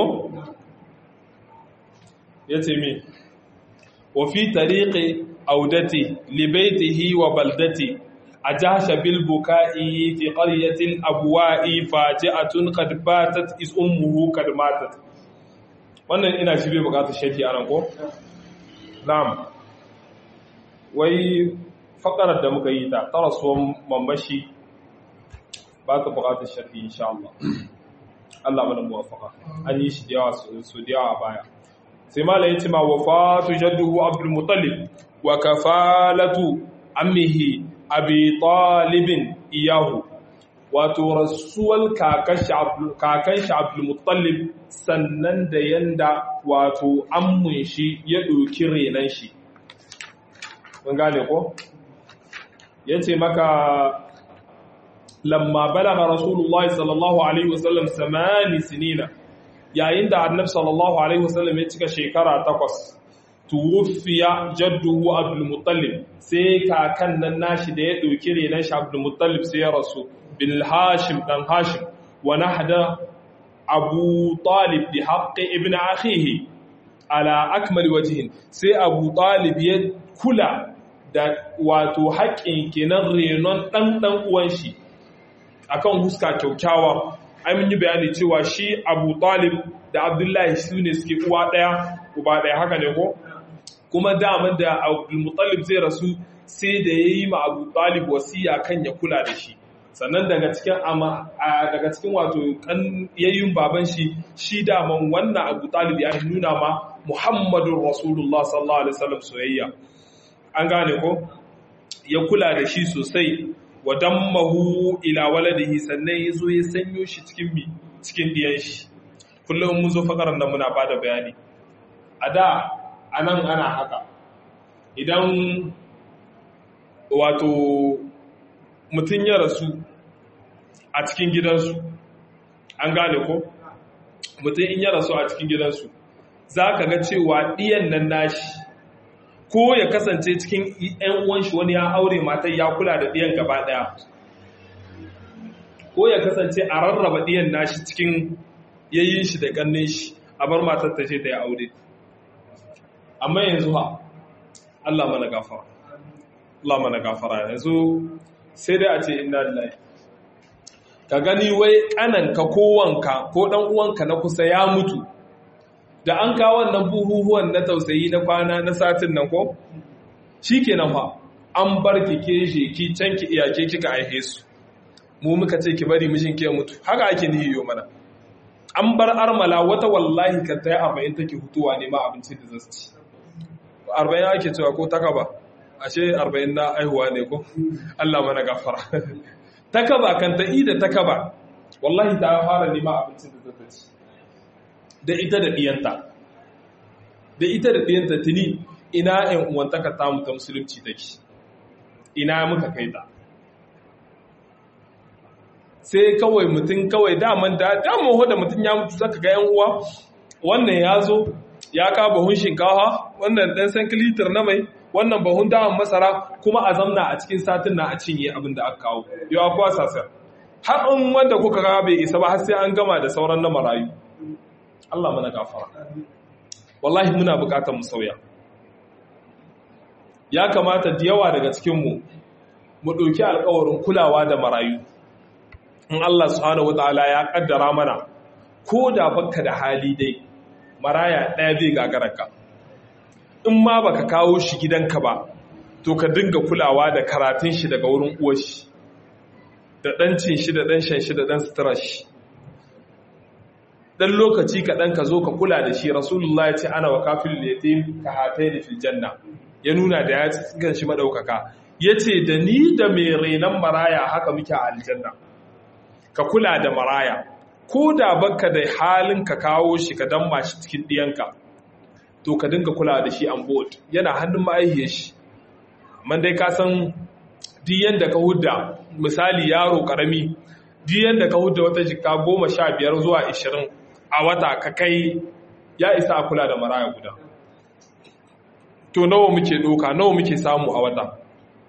yace me wa fi tariqi audati li baytihi wa baldati ajasha bil buka'i fi qaryati al-abwa'i faji'atun qad batat is ummuhu qad matat. Wannan ina shi bai bukatar sharhi anan ko na'am wai fakarar da muka yi ta tarasuwan mamashi ba ta bukatar sharhi insha Allah. Allah mana muwafaka an yi shi da yawa su da yawa baya. Sai mala yace ma wafatu jadduhu Abdul Muttalib wa kafalatu ammihi Abi Talib iyahu, wato rasuwal kakan shi Abdul Muttalib sannan da yanda wato ammun shi ya ɗauki renan shi. Mun gane ko? Yace maka lamma balagha Rasulullahi sallallahu alaihi wasallam samani sinina, yayin da Annabi sallallahu alaihi wasallam ya cika shekara takwas, tuwfiya jadduhu Abdul Muttalib, sai kakan nan nashi da ya ɗauki renan shi Abdul Muttalib sai ya rasu. Bin Hashim dan Hashim wa nahda Abu Talib bi haqqi ibn akhihi ala akmal wajhin, sai Abu Talib ya kula da wato haƙƙin kenan renon dan dan uwan shi akan huska kyaukyawa. Ai mun yi bayani cewa shi Abu Talib da Abdullahi su ne suke uwa daya uba daya, haka ne ko? Kuma daman da Abdul Muttalib zai rasu sai da yayi ma Abu Talib wasiya kan ya kula da shi. Sannan daga cikin ama daga cikin wato kan yayin baban shi shi daman wannan Abu Talib ya nuna ma Muhammadur Rasulullah sallallahu alaihi wasallam soyayya. An gane ko? Ya kula da shi sosai wa dammahu ila waladihi, sannan yazo ya sanyo shi cikin mi cikin diyan shi. Kullum mun zo fakaran nan muna bada bayani. A da anan ana haka. Idan wato mutum ya rasu a cikin gidansu, an gane ko? Mutum in ya rasu a cikin gidansu, za ka ga cewa ɗiyan nan nashi, ko ya kasance cikin ‘yan uwanshi wani ya aure matar ya kula da ɗiyan gaba ɗaya, ko ya kasance a rarraba ɗiyan nashi cikin yayin shi da ƙannin shi, a bar matar ta ce ta yi aure. Amma yanzu ha, Allah mana gafara. Allah mana gafara yanzu sai dai a ce inna lillahi. Ka gani wai ƙananka ko wanka ko ɗan uwanka na kusa ya mutu, da an kawo wannan buhuhuwan na tausayi na kwana na satin nan ko? Shi kenan fa, an bar ki keshe ki can ki iyake kika aihe su. Mu muka ce ki bari mijin ki ya mutu, haka ake nihiyo mana. An bar armala wata wallahi kan ta yi arba'in take hutuwa ne ma abinci da zasu ci. Arba'in ake cewa ko taka ba? Ashe arba'in na aihuwa ne ko? Allah mana gafara. Takaba kan ta ida takaba, wallahi ta fara nema abincin da zata ci. Da ita da ɗiyanta. Da ita da ɗiyanta tuni ina ‘yan uwantaka ta mu ta musulunci take. Ina muka kai ta. Sai kawai mutum kawai daman da daman hoda mutum ya mutu zaka ga ‘yan uwa, wannan ya zo ya ka bahun shinkawa, wannan ɗan sankilitar na mai, wannan bahun dawon masara, kuma a zamna a cikin satin na a cinye abin da aka kawo. Yawa kuwa sasar. Har in wanda kuka ga bai isa ba har sai an gama da sauran na marayu. Allah mana gafara. Wallahi muna bukatar mu sauya. Ya kamata da yawa daga cikinmu mu ɗauki alƙawarin kulawa da marayu. In Allah subhanahu wataala ya kaddara mana, ko da baka da hali dai, maraya ɗaya bai gagararka. In ma baka kawo shi gidanka ba, to ka dinga kulawa da karatun shi daga wurin uwar shi, da ɗan cin shi da ɗan shan shi da ɗan sutura shi. Dan lokaci kaɗan ka zo ka kula da shi. Rasulullah ya ce ana wa kafin yatim ka hatai da fil janna, ya nuna da ya tsigan shi madaukaka, ya ce da ni da mai renon maraya haka muke a aljanna. Ka kula da maraya, ko da baka da halin ka kawo shi ka damma shi cikin ɗiyanka, to ka dinga kula da shi on board, yana hannun ma'aihiyar shi. Man dai ka san diyan da ka hudda, misali yaro karami, diyan da ka hudda wata jika goma sha biyar zuwa ishirin a wata ka kai, ya isa a kula da maraya guda. To nawa muke doka, nawa muke samu a wata?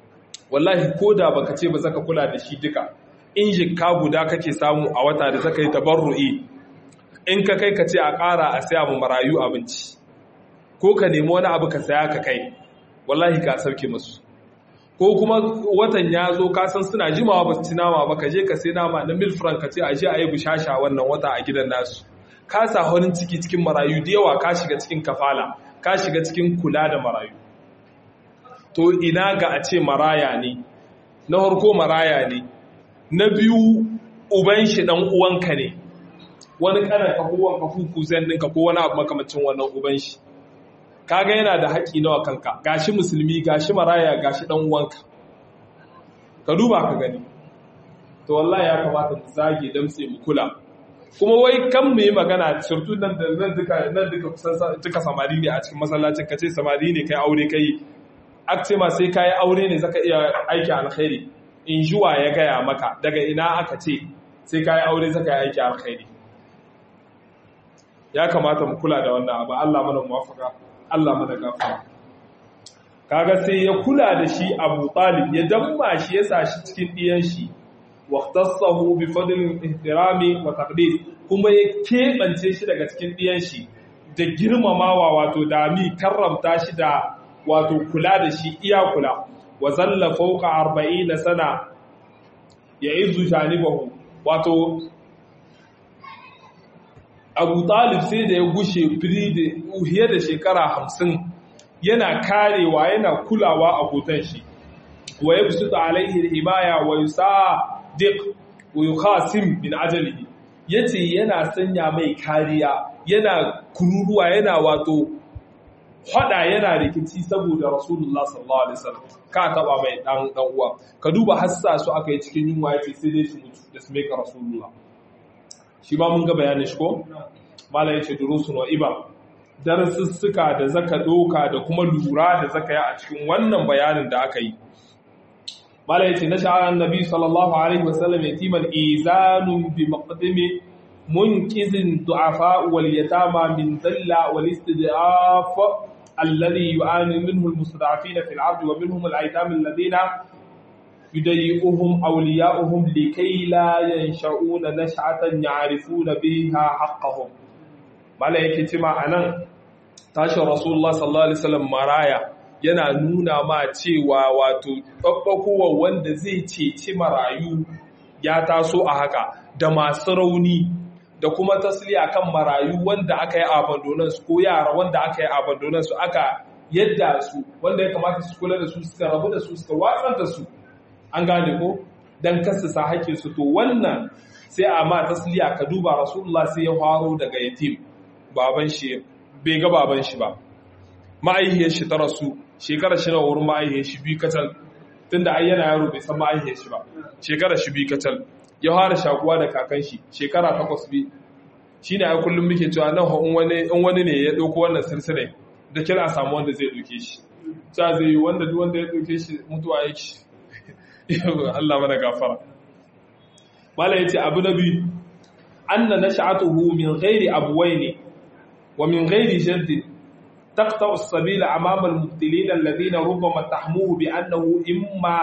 wallahi ko da baka ce ba zaka kula da shi duka in jikka guda kake samu a wata da zaka yi tabarru'i in ka kai ka ce a ƙara a saya mu marayu abinci ko ka nemi wani abu ka saya ka kai wallahi ka sauke musu ko kuma watan ya zo ka san suna jimawa ba su ci nama ba ka je ka sai nama na mil franc ka ce a je a yi bushasha wannan wata a gidan nasu ka sa horin ciki cikin marayu da yawa ka shiga cikin kafala ka shiga cikin kula da marayu to ina ga a ce maraya ne na harko maraya ne na biyu uban shi dan uwanka ne wani kanan ka ko wanka fuku zan dinka ko wani abu makamacin wannan uban shi kaga yana da haƙi nawa kanka gashi musulmi gashi maraya gashi dan uwanka ka duba ka gani to wallahi ya kamata mu zage damtse mu kula kuma wai kan mu yi magana surtu nan da nan duka nan duka kusan duka samari ne a cikin masallacin kace samari ne kai aure kai akce ma sai kai aure ne zaka iya aiki alkhairi in juwa ya gaya maka daga ina aka ce sai kai aure zaka yi aiki alkhairi ya kamata mu kula da wannan abu Allah mana muwafaka Allah mana gafara kaga sai ya kula da shi Abu Talib ya damma shi ya sa shi cikin diyan shi waqtasahu bi fadl ihtirami wa taqdis kuma ya kebance shi daga cikin diyan shi da girmamawa wato da mi karramta shi da wato kula da shi iya kula wa zalla fawqa arba'ina sana ya'izu janibahu wato Abu Talib sai da ya gushe fili da uhiye da shekara hamsin yana karewa yana kulawa a hoton shi wa yabsutu alaihi al-himaya wa yusadiq wa yukhasim min ajalihi yace yana sanya mai kariya yana kururuwa yana wato hada yana rikici saboda Rasulullah sallallahu alaihi wasallam ka taba mai dan dan uwa ka duba hassa su aka yi cikin yunwa yace sai dai su mutu da su mai ka Rasulullah shi ba mun ga bayanin shi ko malai yace durusun wa iba darussuka da zaka doka da kuma lura da zaka yi a cikin wannan bayanin da aka yi malai yace na sha'a annabi sallallahu alaihi wasallam yatiman izanun bi maqdimi munkizin du'afa wal yatama min dalla wal istidaf alladhi yu'ani minhu al mustada'afin fi al 'ard wa minhum al aytam alladhina يضيئهم أولياؤهم لكي لا ينشؤون نشعة يعرفون بها حقهم ملائكة تما أنا تاشر رسول الله صلى الله عليه وسلم مرايا yana nuna ma cewa wato ɓaɓɓakowa wanda zai ceci marayu ya taso a haka da masu rauni da kuma tasliya kan marayu wanda aka yi abandonansu ko yara wanda aka yi abandonansu aka yadda su wanda ya kamata su kula da su suka rabu da su suka watsar da su an gane ko dan kasasa haƙƙin su to wannan sai a ma tasliya ka duba Rasulullah sai ya faro daga yatim baban shi bai ga baban shi ba ma'aihiyar shi ta rasu shekara shi na wurin ma'aihiyar shi bi katal tunda ai yana yaro bai san ma'aihiyar shi ba shekara shi bi katal ya fara shakuwa da kakan shi shekara takwas bi shine ai kullum muke cewa nan in wani in wani ne ya dauko wannan silsile da kira samu wanda zai dauke shi sai zai wanda duk wanda ya dauke shi mutuwa yake Allah mana gafara mala yace abu nabi anna nash'atuhu min ghairi abwayn wa min ghairi jadd taqta'u as-sabila amama al-mubtilin alladhina rubbama tahmuhu bi annahu imma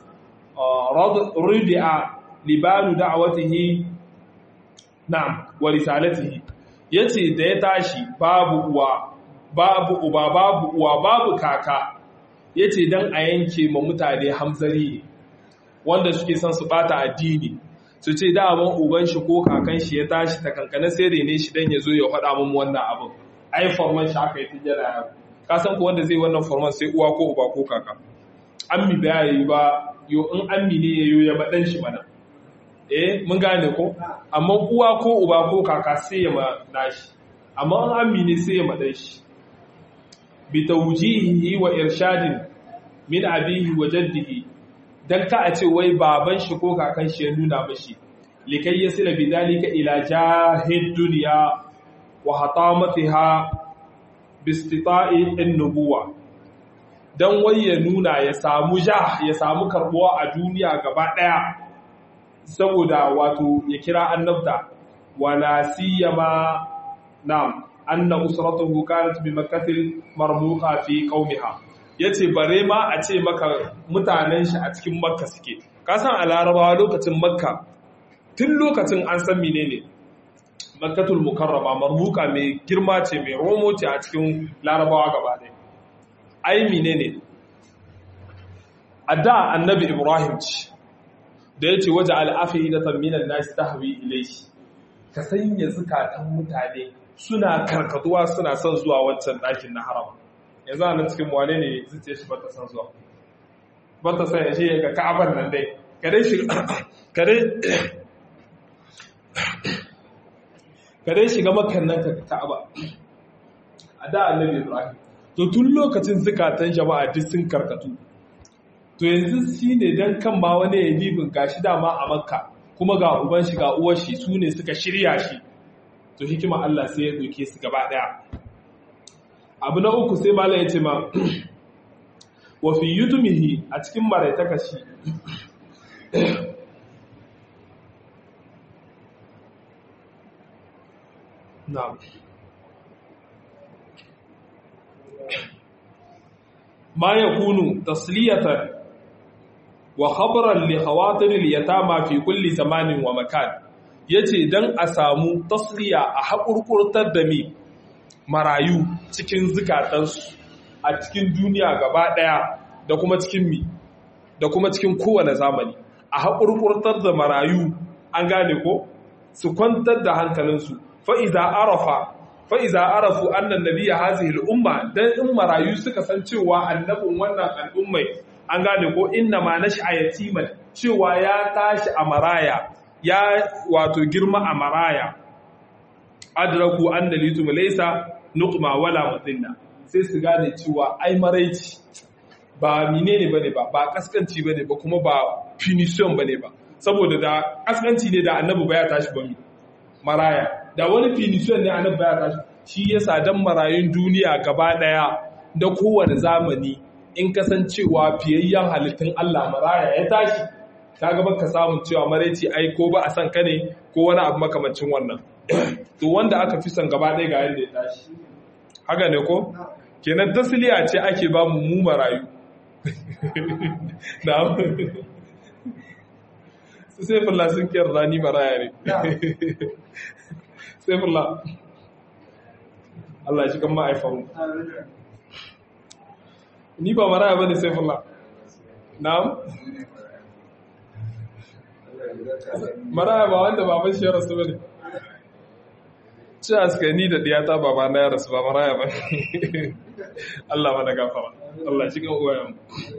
radi'a libanu da'watihi na'am wa risalatihi yace da ya tashi babu uwa babu uba babu uwa babu kaka yace dan a yanke ma mutane hamzari wanda suke son su bata addini su ce daman uban shi ko kakan shi ya tashi ta kankana sai rene shi dan ya zo ya faɗa mun wannan abin ai forman shi aka yi tijjara yaro ka san ko wanda zai wannan forman sai uwa ko uba ko kaka ammi ba yayi ba yo in ammi ne yayo ya madan shi mana eh mun gane ko amma uwa ko uba ko kaka sai ya madan shi amma in ammi ne sai ya madan shi bi tawjihi wa irshadin min abihi wa jaddihi dan ka a ce wai baban shi ko kakan shi ya nuna mashi likai yasila bidalika ila jahid dunya wa hatamatiha bistita'i an-nubuwa dan wai ya nuna ya samu jah ya samu karbuwa a duniya gaba daya saboda wato ya kira annabta wala siyama nam anna usratuhu kanat bi makkah marmuqa fi qaumiha yace bare ma a ce maka mutanen shi a cikin makka suke ka san a larabawa lokacin makka tun lokacin an san menene makkatul mukarrama marmuka mai girma ce mai romo ce a cikin larabawa gaba ɗaya ai menene a da annabi ibrahim ce da ya ce waje al'afi da tamminan nasi ta hawi ilaishi ka sanya zukatan mutane suna karkatuwa suna son zuwa wancan ɗakin na haram yanzu a nan cikin wane ne zuce shi bata son zuwa bata son ya shi ga ka'aban nan dai kare shi kare shiga makan nan ka ka'aba a da annabi ibrahim to tun lokacin zukatan jama'a duk sun karkatu to yanzu shi ne don kan ba wani ya bibin gashi dama a makka kuma ga uban shi ga uwar shi su ne suka shirya shi to hikima Allah sai ya doke su gaba daya abu na uku sai malam ya ce ma wa fi yutumihi a cikin maraitaka shi na'am ma yakunu tasliyatan wa khabaran li khawatiril yatama fi kulli zamanin wa makan yace dan a samu tasliya a hakurkurtar da mi marayu cikin zukatansu a cikin duniya gaba daya da kuma cikin mi da kuma cikin kowane zamani a hakurkurtar da marayu an gane ko su kwantar da hankalinsu fa iza arafa fa iza arafu anna nabiyya hadhihi al-umma dan in marayu suka san cewa annabin wannan al'ummai an gane ko inna ma nashi ayatiman cewa ya tashi a maraya ya wato girma a maraya adraku anna litum laysa nuqma wala mudinna sai su gane cewa ai maraici ba menene bane ba ba kaskanci bane ba kuma ba punition bane ba saboda da kaskanci ne da annabi ba ya tashi ba mi maraya da wani punition ne annabi ba ya tashi shi yasa dan marayun duniya gaba daya da kowane zamani in kasancewa fiyayyen halittun Allah maraya ya tashi ta gaba ka samun cewa maraici ai ko ba a san ka ne ko wani abu makamancin wannan to wanda aka fi son gaba ɗaya ga yadda ya tashi haka ne ko kenan tasliya ce ake ba mu mu marayu na'am sai fulla sun kiyar rani maraya ne sai fulla Allah shi kan ma'aifahu ni ba maraya bane sai fulla na'am maraya ba wanda baban shi ya rasu bane ci aska ni da diyata baba na ya rasu ba maraya bane Allah mana gafara Allah shi kan uwayen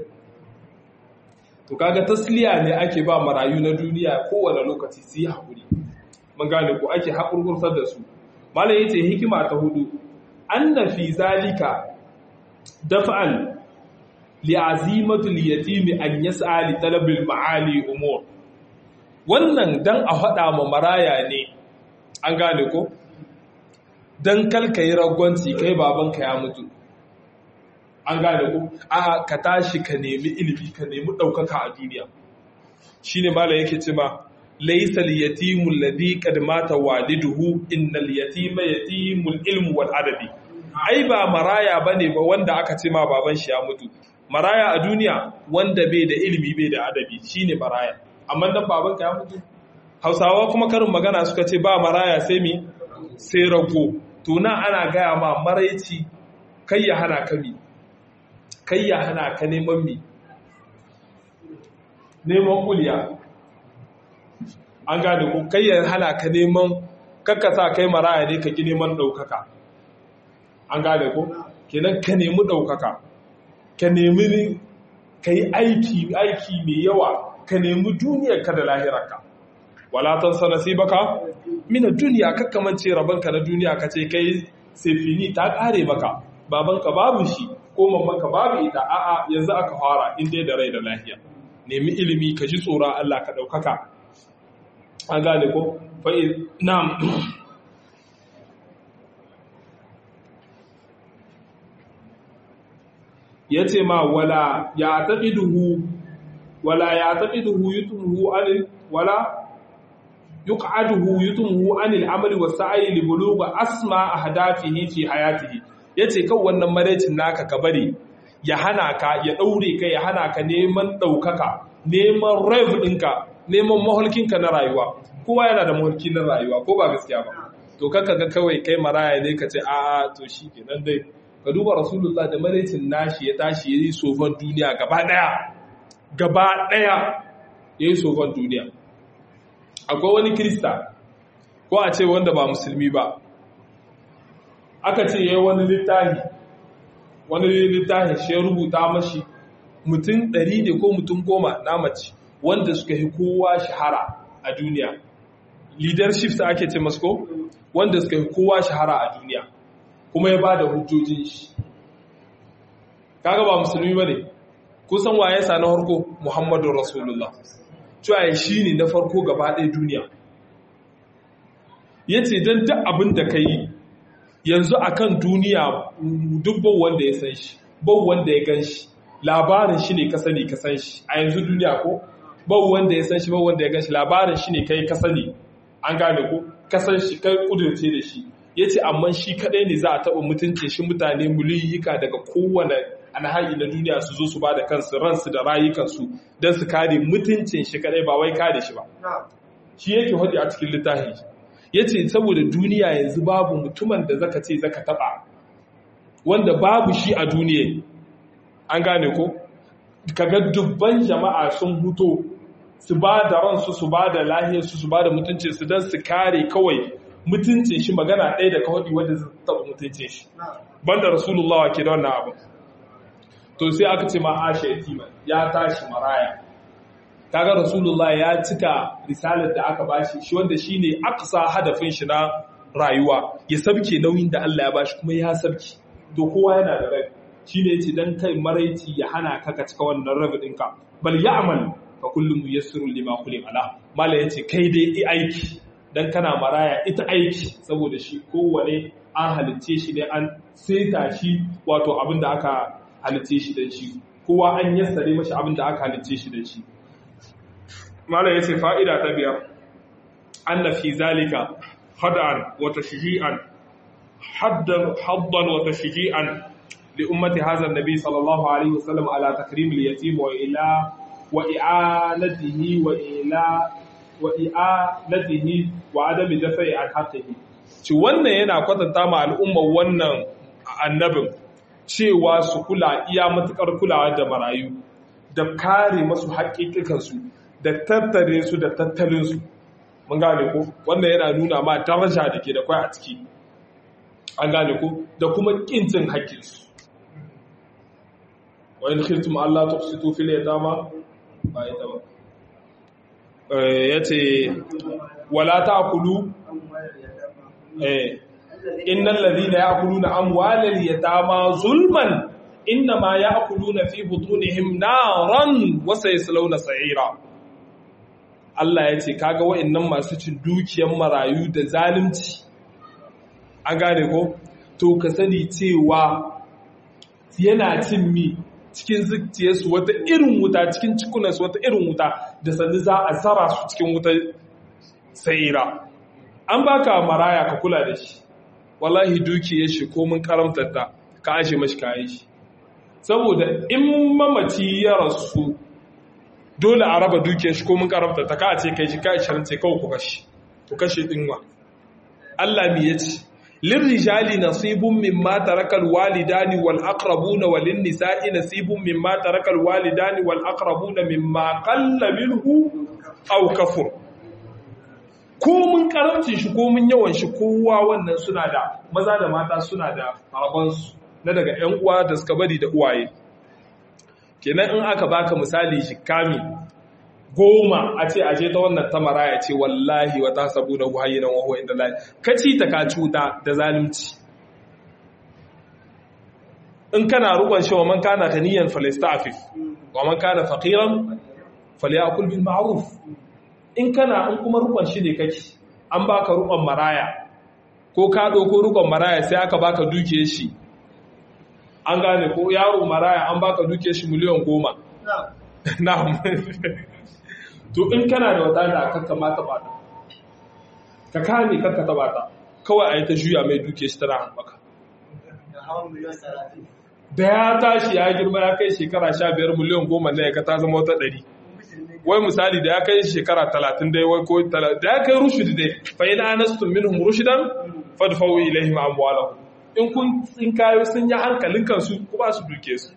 to kaga tasliya ne ake ba marayu na duniya kowane lokaci su yi hakuri mun gane ko ake hakurkurtar da su malai yace hikima ta hudu anna fi zalika daf'al li'azimatu liyatimi an yas'a li talabil ma'ali umur wannan dan a hada ma maraya ne an gane ko dan kalkai ragwanci kai babanka ya mutu an gane ko a ka tashi ka nemi ilimi ka nemi daukaka a duniya shine malai yake cewa laysa al-yatimu alladhi qad mata waliduhu innal yatima yatimul ilmi wal adabi ai ba maraya bane ba wanda aka ce ma baban shi ya mutu maraya a duniya wanda bai da ilimi bai da adabi shine maraya amma dan babanka ya mutu Hausawa kuma karin magana suka ce ba maraya sai mi sai rago to na ana gaya ma maraici kai ya hana ka mi kai ya hana ka neman mi neman kuliya an gane ko kai ya hana ka neman kakkasa kai maraya ne ka ki neman daukaka an gane ko kenan ka nemi daukaka ka nemi ka yi aiki aiki mai yawa ka nemi duniyarka da lahirarka wala tansa nasibaka min ad-dunya kakkamance rabanka na duniya kace kai sefini ta kare maka babanka babu shi ko mamanka babu ita a'a yanzu aka fara in dai da rai da lafiya nemi ilimi ka ji tsoron Allah ka daukaka an gane ko fa na'am yace ma wala ya taqiduhu wala ya taqiduhu yutumuhu anil wala yuqaduhu yutumuhu anil amali was-sa'i li bulughi asma ahdafihi fi hayatihi yace kan wannan maraicin naka ka bari ya hana ka ya ɗaure ka ya hana ka neman ɗaukaka neman rev ɗinka neman maholkinka na rayuwa. Kowa yana da maholki na rayuwa ko ba gaskiya ba. To kanka ga kawai kai maraya ne ka ce a'a to shi kenan dai. Ka duba Rasulullah da maraicin nashi ya tashi ya yi sofan duniya gaba ɗaya gaba ɗaya ya yi sofan duniya. Akwai wani Kirista ko a ce wanda ba musulmi ba aka ce ya yi wani littafi wani littafi shi ya rubuta mashi mutum ɗari ne ko mutum goma na mace wanda suka yi kowa shahara a duniya. Leadership sa ake ce masko wanda suka yi kowa shahara a duniya kuma ya ba da hujjojin shi. Kaga ba musulmi ba ne, kusan waye sa na farko Muhammadu Rasulullah cewa shi ne na farko gaba ɗaya duniya. Ya ce don duk abin da ka yi yanzu a kan duniya duk bau wanda ya san shi, bau wanda ya gan shi, labarin shi ne ka sani ka san shi a yanzu duniya ko? Bau wanda ya san shi, bau wanda ya gan shi, labarin shi ne kai ka sani, an gane ko? Ka san shi, kai kudurce da shi. Ya ce amma shi kaɗai ne za a taɓa mutunce shi mutane muliyika daga kowane alhaji na duniya su zo su ba da kansu ransu da rayukansu don su kare mutuncin shi kaɗai ba wai kare shi ba. Shi yake hudu a cikin littafi. Ya ce saboda duniya yanzu babu mutumin da zaka ce zaka taba wanda babu shi a duniya, an gane ko? Kaga dubban jama'a sun huto su ba da ransu su ba da lahiyarsu su ba da mutuncin su don su kare kawai mutuncin shi magana ɗaya da kawai wanda zai taba mutuncin shi banda Rasulullah ke da wannan abu. To sai aka ce ma Aisha yatima ya tashi maraya. Kaga Rasulullah ya cika risalar da aka bashi shi wanda shine aqsa hadafin shi na rayuwa, ya sabke nauyin da Allah ya bashi kuma ya sabke. To kowa yana da rai shine yace dan kai maraici ya hana ka ka cika wannan rabi dinka, bal ya'mal fa kullum muyassirun lima khuliq ala. Mala yace kai dai i aiki dan kana maraya ita aiki saboda shi kowane an halicce shi ne an saita shi wato abin da aka halicce shi dan shi, kowa an yassare mashi abin da aka halicce shi dan shi. Mala ya ce fa'ida ta biyar, an na fi zalika hadan wata shiji'an, haddan wata shiji'an li ummati hazan nabi sallallahu Alaihi wasallam ala takrimil yatim wa ila wa i'anatihi wa ila wa i'anatihi wa adami dafai an haqqihi. Ci wannan yana kwatanta ma al'ummar wannan annabin cewa su kula iya matukar kulawa da marayu da kare masu haƙiƙikansu da tattare su da tattalinsu. Mun gane ko wannan yana nuna ma daraja da ke da kwai a ciki, an gane ko da kuma kincin haƙƙinsu. wa in khiftum alla tuqsitu fil yatama ba ita ba yace wala ta'kulu eh innal ladhina ya'kuluna amwalal yatama zulman inma ya'kuluna fi butunihim naran wa sayaslawna sa'ira. Allah ya ce kaga wa'annan masu cin dukiyar marayu da zalunci, an gane ko to ka sani cewa yana cin mi cikin zuciyarsu wata irin wuta, cikin cikunansu wata irin wuta da sannu za a zara su cikin wutar sa'ira. An baka maraya ka kula da shi, wallahi dukiyar shi ko mun karamtar ta ka ashe mashi kayan shi, saboda in mamaci ya rasu dole a raba dukiyar shi ko mun karamtar ta ka ce kai shi ka ishirin ce kawai ku kashe ku kashe dinwa. Allah mi yace lirrijali nasibun mimma tarakal walidani wal aqrabuna walin nisa'i nasibun mimma tarakal walidani wal aqrabuna mimma qalla minhu aw kafur. Ko mun karanci shi ko mun yawan shi kowa wannan suna da maza da mata suna da rabansu na daga ƴan uwa da suka bari da uwaye. Kenan in aka baka misali shi kami goma a ce aje ta wannan tamara ya ce wallahi wata sabu da wahayi na wahuwa inda lai kaci ta ka cuta da zalunci. In kana rukun shi wa man kana ganiyan falastafif wa man kana faqiran falyakul bil ma'ruf. In kana in kuma rukun shi ne kake an baka rukun maraya ko ka dauko rukun maraya sai aka baka duke shi, an gane ko yaro maraya an baka duke shi miliyan goma. Na'am. To in kana da wadata kakka ma taba ta, ka kame kakka taba ta, kawai a yi ta juya mai duke shi tana haɓaka. da ya tashi ya girma ya kai shekara sha biyar miliyan goma na ya ta zama wata ɗari wai misali da ya kai shekara talatin dai wai ko da ya kai rushid dai fa ina anastum minhum rushdan fadfa'u ilaihim amwalahum in kun in kayo sun yi hankalin kansu ku ba su duke su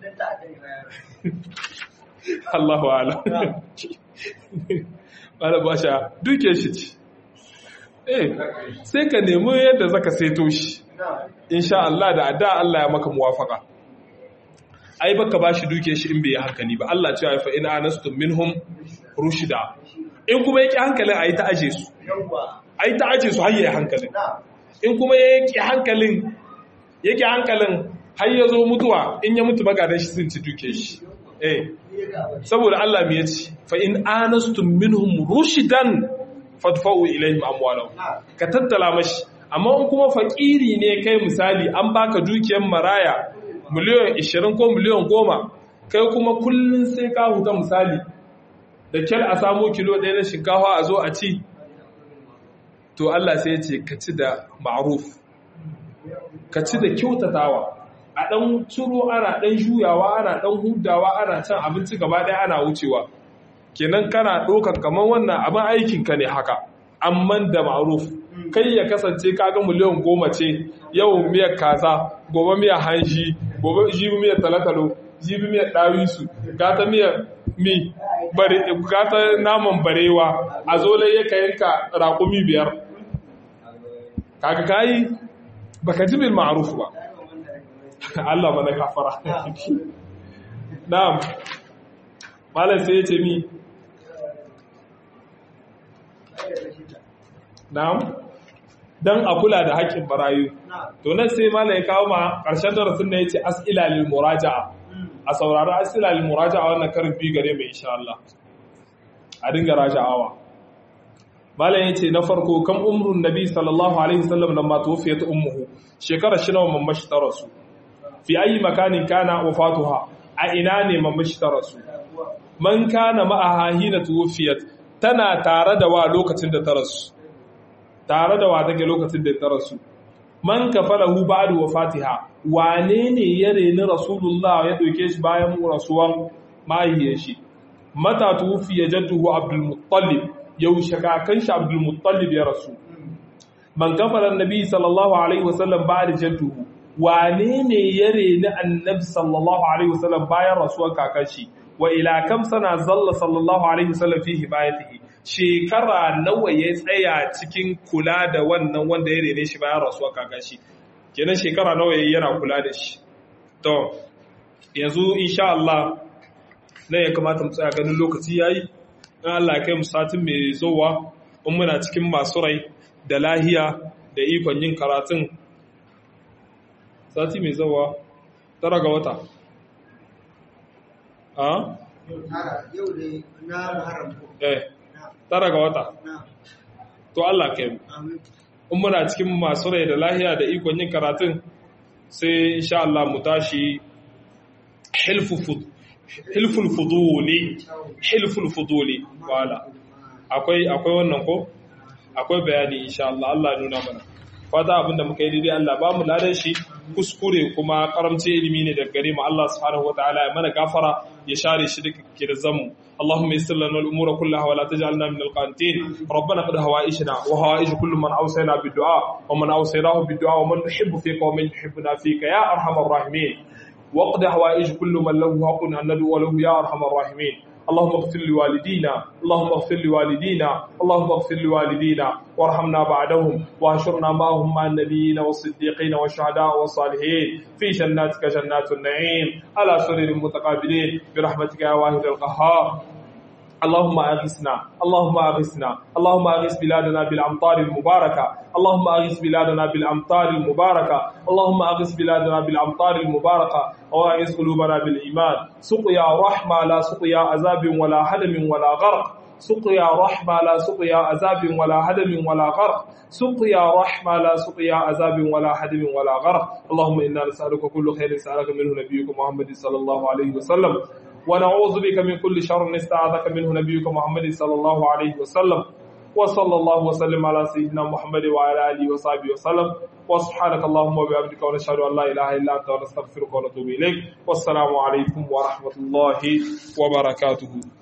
Allahu a'lam wala basha duke shi ci eh sai ka nemi yadda zaka saito shi insha Allah da adda Allah ya maka muwafaka ai baka bashi duke shi in bai hankali ba Allah cewa fa ina anastum minhum rushida in kuma yake hankalin ayi ta aje su ayi ta aje su har yayi hankalin in kuma yake hankalin yake hankalin har yazo mutuwa in ya mutu magadan shi sun ci duke shi eh saboda Allah me yace fa in anastum minhum rushidan fadfa'u ilayhim amwalahum ka tattala mashi amma in kuma fakiri ne kai misali an baka dukiyar maraya miliyan ishirin ko miliyan goma kai kuma kullun sai ka huta misali da kyal a samu kilo ɗaya na shinkafa a zo a ci to Allah sai ya ce ka ci da ma'ruf ka ci da kyautatawa a ɗan ciro ana ɗan juyawa ana ɗan hudawa ana can abinci gaba ɗaya ana wucewa kenan kana ɗaukar kamar wannan abin aikinka ne haka amman da ma'ruf kai ya kasance kaga miliyan goma ce yau miyar kaza gobe miyar hanshi gobe jibi miyar talatalo jibi miyar ɗawisu gata miyar mi bare gata naman barewa a zo lai ya yanka raƙumi biyar kaga kai baka ji bil ma'ruf ba Allah mana kafara na'am malam sai ya ce mi na'am dan a kula da haƙƙin barayu to nan sai malam ya kawo ma ƙarshen darasin da yace as'ila lil muraja'a a saurari as'ila lil muraja'a wannan karin bi gare mai insha Allah a dinga raja'awa malam yace na farko kam umrun nabi sallallahu alaihi wasallam lamma tuwfiyat ummuhu shekara shi nawa mamashi ta rasu fi ayi makanin kana wafatuha a ina ne mamashi ta rasu man kana ma'aha hina tuwfiyat tana tare da wa lokacin da ta rasu tare da wa take lokacin da ta rasu man kafalahu ba'da wafatiha wane ne ya reni rasulullah ya dauke shi bayan rasuwan mahiyar shi mata tuwfiya jadduhu abdul muttalib yaushe kakan shi abdul muttalib ya rasu man kafara annabi sallallahu alaihi wasallam ba'da jadduhu wane ne ya reni annabi sallallahu alaihi wasallam bayan rasuwan kakan shi wa ila kam sana zalla sallallahu alaihi wasallam fi himayatihi shekara nawa ya tsaya cikin kula da wannan wanda ya rene shi bayan rasuwa kakan shi kenan shekara nawa yayi yana kula da shi to yanzu insha Allah ne ya kamata mu tsaya ganin lokaci yayi in Allah ya kai mu satin mai zowa in muna cikin masu rai da lahiya da ikon yin karatun sati mai zowa tara ga wata a yau da na Muharram eh tara ga wata to Allah kai mu in muna cikin masu rai da lahiya da ikon yin karatun sai insha Allah mu tashi hilful fuduli hilful fuduli wala akwai akwai wannan ko akwai bayani insha Allah Allah nuna mana fata abinda muka yi daidai Allah ba mu ladan shi kuskure kuma karamci ilimi ne daga gare mu Allah subhanahu wataala ya mana gafara ya share shi duka ke da zamu اللهم يسر لنا الامور كلها ولا تجعلنا من القانتين ربنا قد هوائجنا وهوائج كل من اوصينا بالدعاء ومن اوصيناه بالدعاء ومن نحب فيك ومن يحبنا فيك يا ارحم الراحمين وقد هوائج كل من له حق ان ندعو له يا ارحم الراحمين اللهم اغفر لوالدينا اللهم اغفر لوالدينا اللهم اغفر لوالدينا وارحمنا بعدهم واحشرنا معهم مع النبيين والصديقين والشهداء والصالحين في جناتك جنات النعيم على سرر متقابلين برحمتك يا واحد القهار اللهم أغثنا اللهم أغثنا اللهم أغث بلادنا بالأمطار المباركة اللهم أغث بلادنا بالأمطار المباركة اللهم أغث بلادنا بالأمطار المباركة وأغث قلوبنا بالإيمان سقيا رحمة لا سقيا عذاب ولا هدم ولا غرق سقيا رحمة لا سقيا عذاب ولا هدم ولا غرق سقيا رحمة لا سقيا عذاب ولا هدم ولا غرق اللهم إنا نسألك كل خير سألك منه نبيك محمد صلى الله عليه وسلم ونعوذ بك من كل شر استعاذك منه نبيك محمد صلى الله عليه وسلم wa sallallahu wa sallim ala sayyidina Muhammad wa ala alihi wa sahbihi wa sallam wa subhanaka Allahumma wa bihamdika wa nashhadu an la ilaha illa anta wa nastaghfiruka wa natubu ilayk. Wassalamu alaikum wa rahmatullahi wa barakatuh.